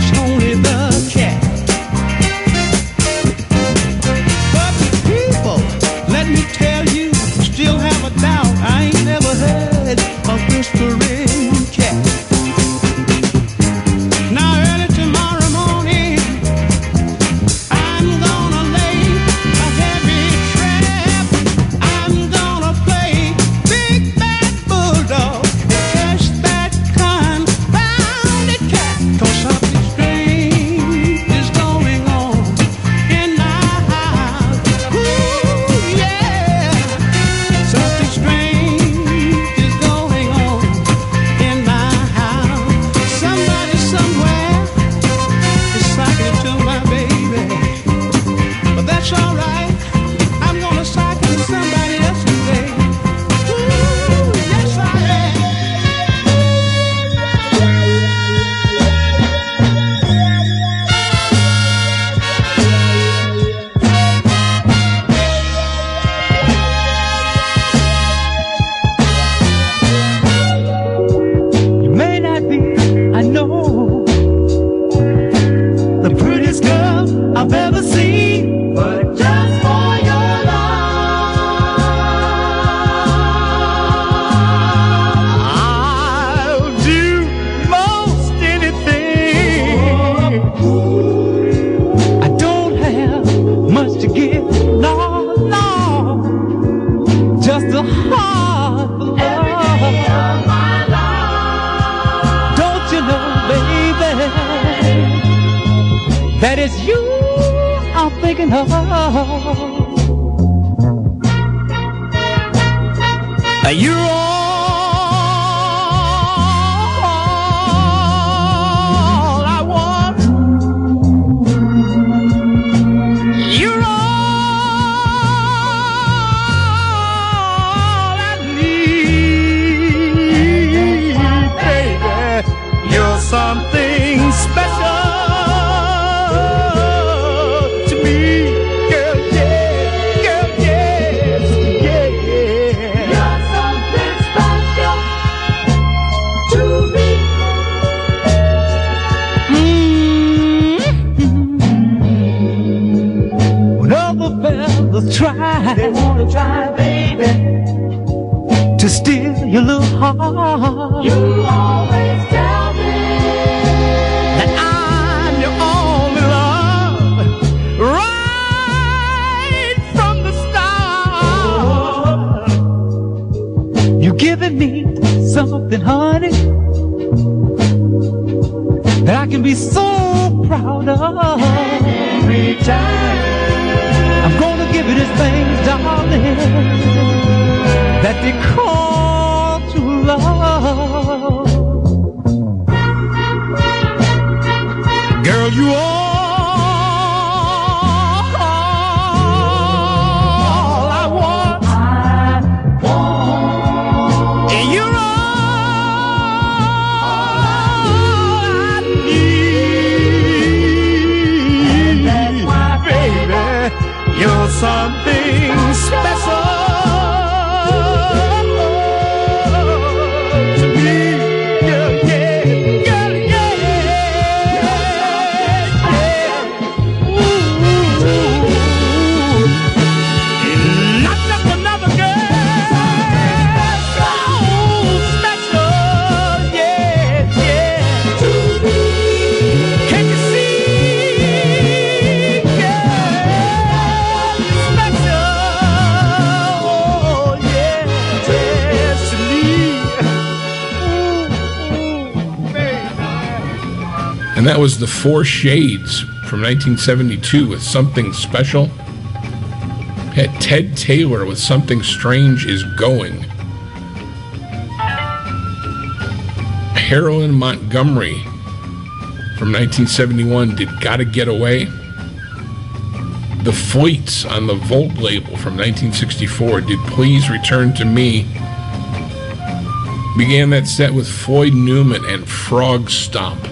it's only the cat. But people, let me tell you, still have a doubt. I ain't never heard a whispering cat. Now early tomorrow morning, I'm gonna lay a heavy trap. I'm gonna play big bad bulldog, catch that confounded cat. 'Cause something strange is going on in my house. Ooh, yeah. Something strange is going on in my house. Somebody somewhere is psyching to my baby. But that's all right. I'm gonna psych to somebody else today. Ooh, yes I am. You may not be, I know, the prettiest girl I've ever seen, but just for your love, I'll do most anything. I don't have much to give, no, no, just a heart full of love. Don't you know, baby, that it's you I'm thinking of. You're all I want. You're all I need, baby. You're something special to me, girl, yeah, girl, yes, yeah, yeah. You're something special to me. Mm-hmm. When other fellas try, they wanna try, baby, to steal your little heart. You always tell me that I'm your only love, right from the start. You giving me something, honey, that I can be so proud of. Every time I'm gonna give you this thing, darling, that they call true love. Girl, you all I want. I want. And you're all I need. And that's why, baby, you're something special to me. Yeah, yeah, yeah, yeah, yeah. Ooh, not just another girl, so special, yeah, yeah. Can you see, girl, special, oh, yeah, yes, to me. Ooh, ooh, baby. And that was the Four Shades from nineteen seventy-two with Something Special. Had Ted Taylor with Something Strange Is Going. Harold Montgomery from nineteen seventy-one did Gotta Get Away. The Fleets on the Volt label from nineteen sixty-four did Please Return to Me. Began that set with Floyd Newman and Frog Stomp.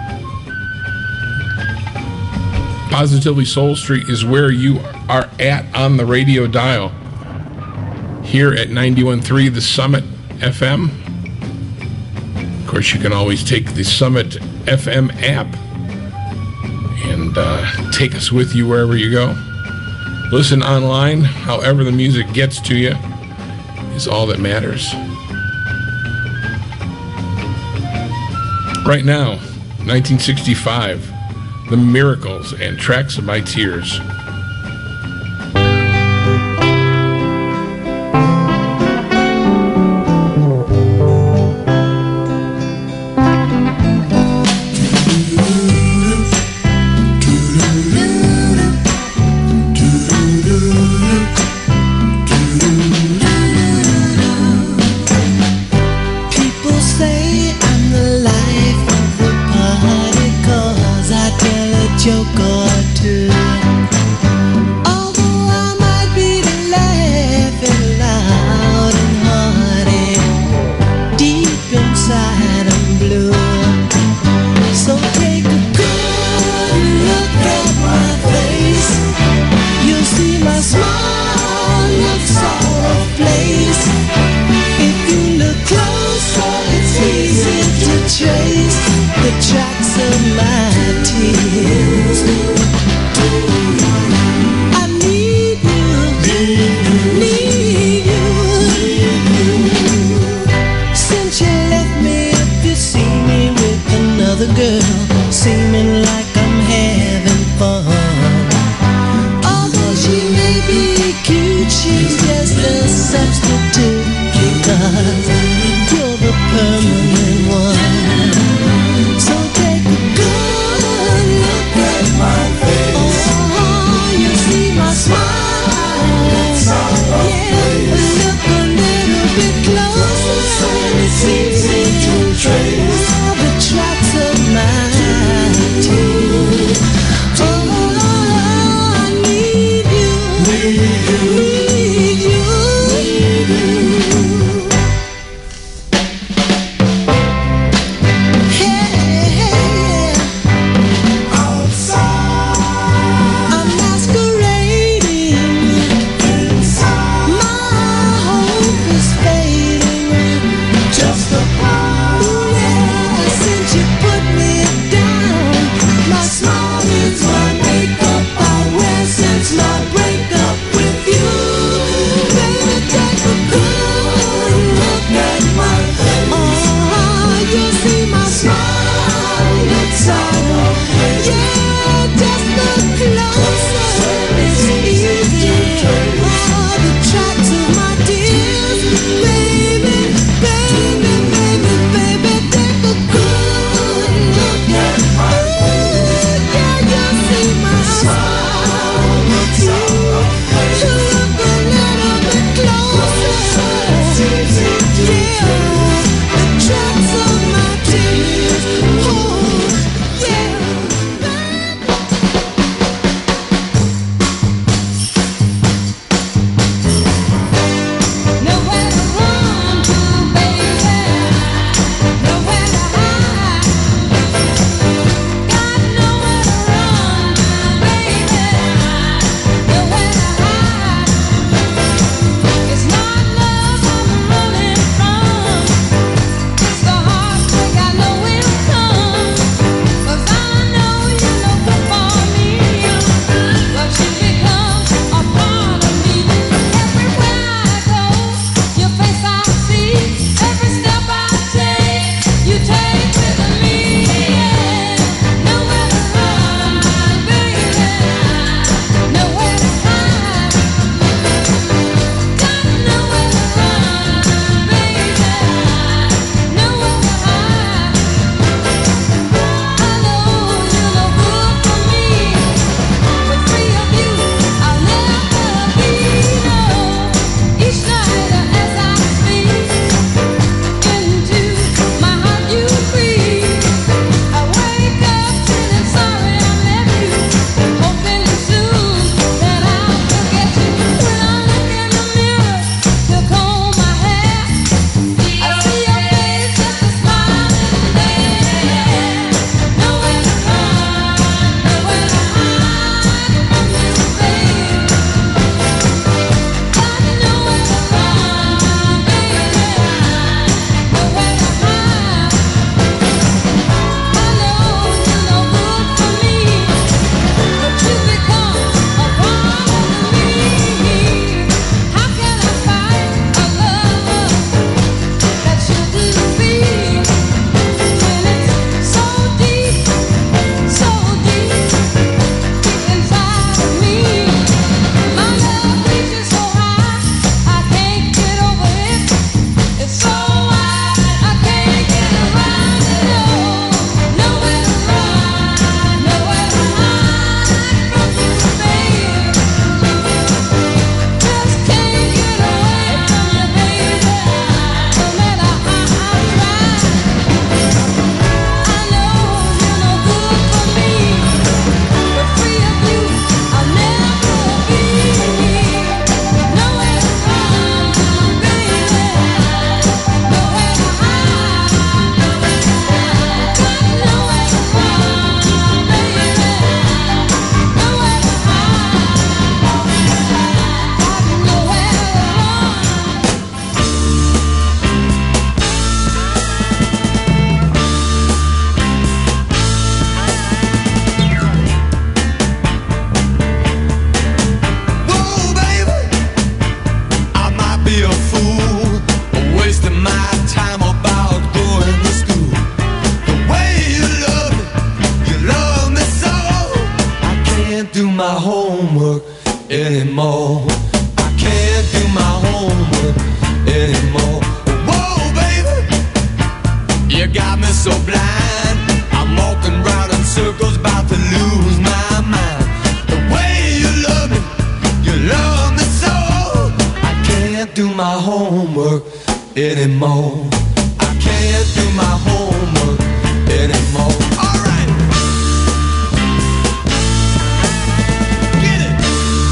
Positively Soul Street is where you are at on the radio dial. Here at ninety-one point three The Summit F M. Of course, you can always take the Summit F M app and uh, take us with you wherever you go. Listen online, however the music gets to you is all that matters. Right now, nineteen sixty-five, The Miracles and Tracks of My Tears. Trace the tracks of my tears. my homework anymore. I can't do my homework anymore. Whoa, baby, you got me so blind. I'm walking round in circles, about to lose my mind. The way you love me, you love me so. I can't do my homework anymore. I can't do my homework anymore. All right. Get it.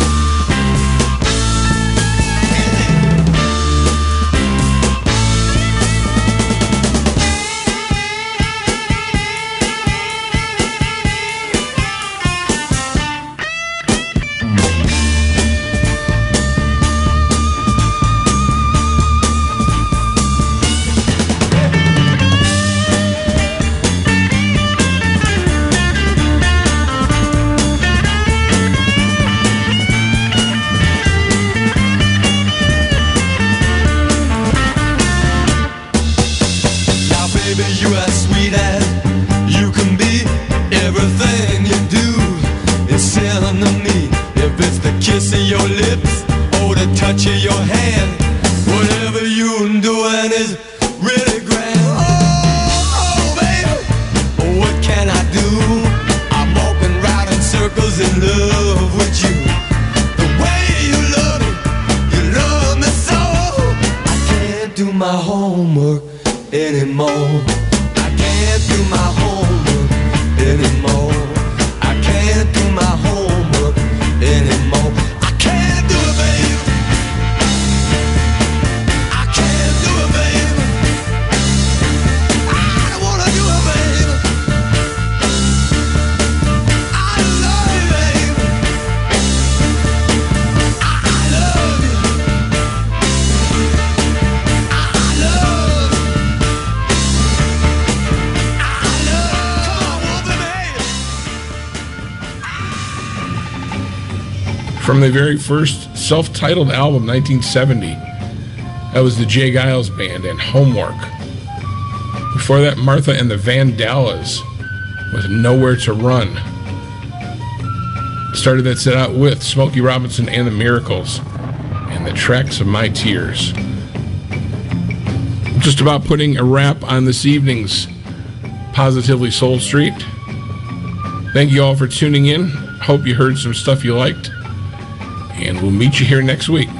You as sweet as you can be. Everything you do is selling to me. If it's the kiss of your lips or the touch of your hand, whatever you're doing is really grand. Oh, oh, baby, what can I do? I'm walking round in circles in love with you. The way you love me, you love me so. I can't do my homework anymore. I can't do my homework anymore. I can't do my homework anymore. I can't do it, baby. I can't do it, baby. I don't wanna do it, baby. I love you, baby. I love you. I love you. From the very first self-titled album, nineteen seventy. That was the Jay Giles Band and Homework. Before that, Martha and the Vandellas with Nowhere to Run. Started that set out with Smokey Robinson and the Miracles and the Tracks of My Tears. Just about putting a wrap on this evening's Positively Soul Street. Thank you all for tuning in. Hope you heard some stuff you liked. And we'll meet you here next week.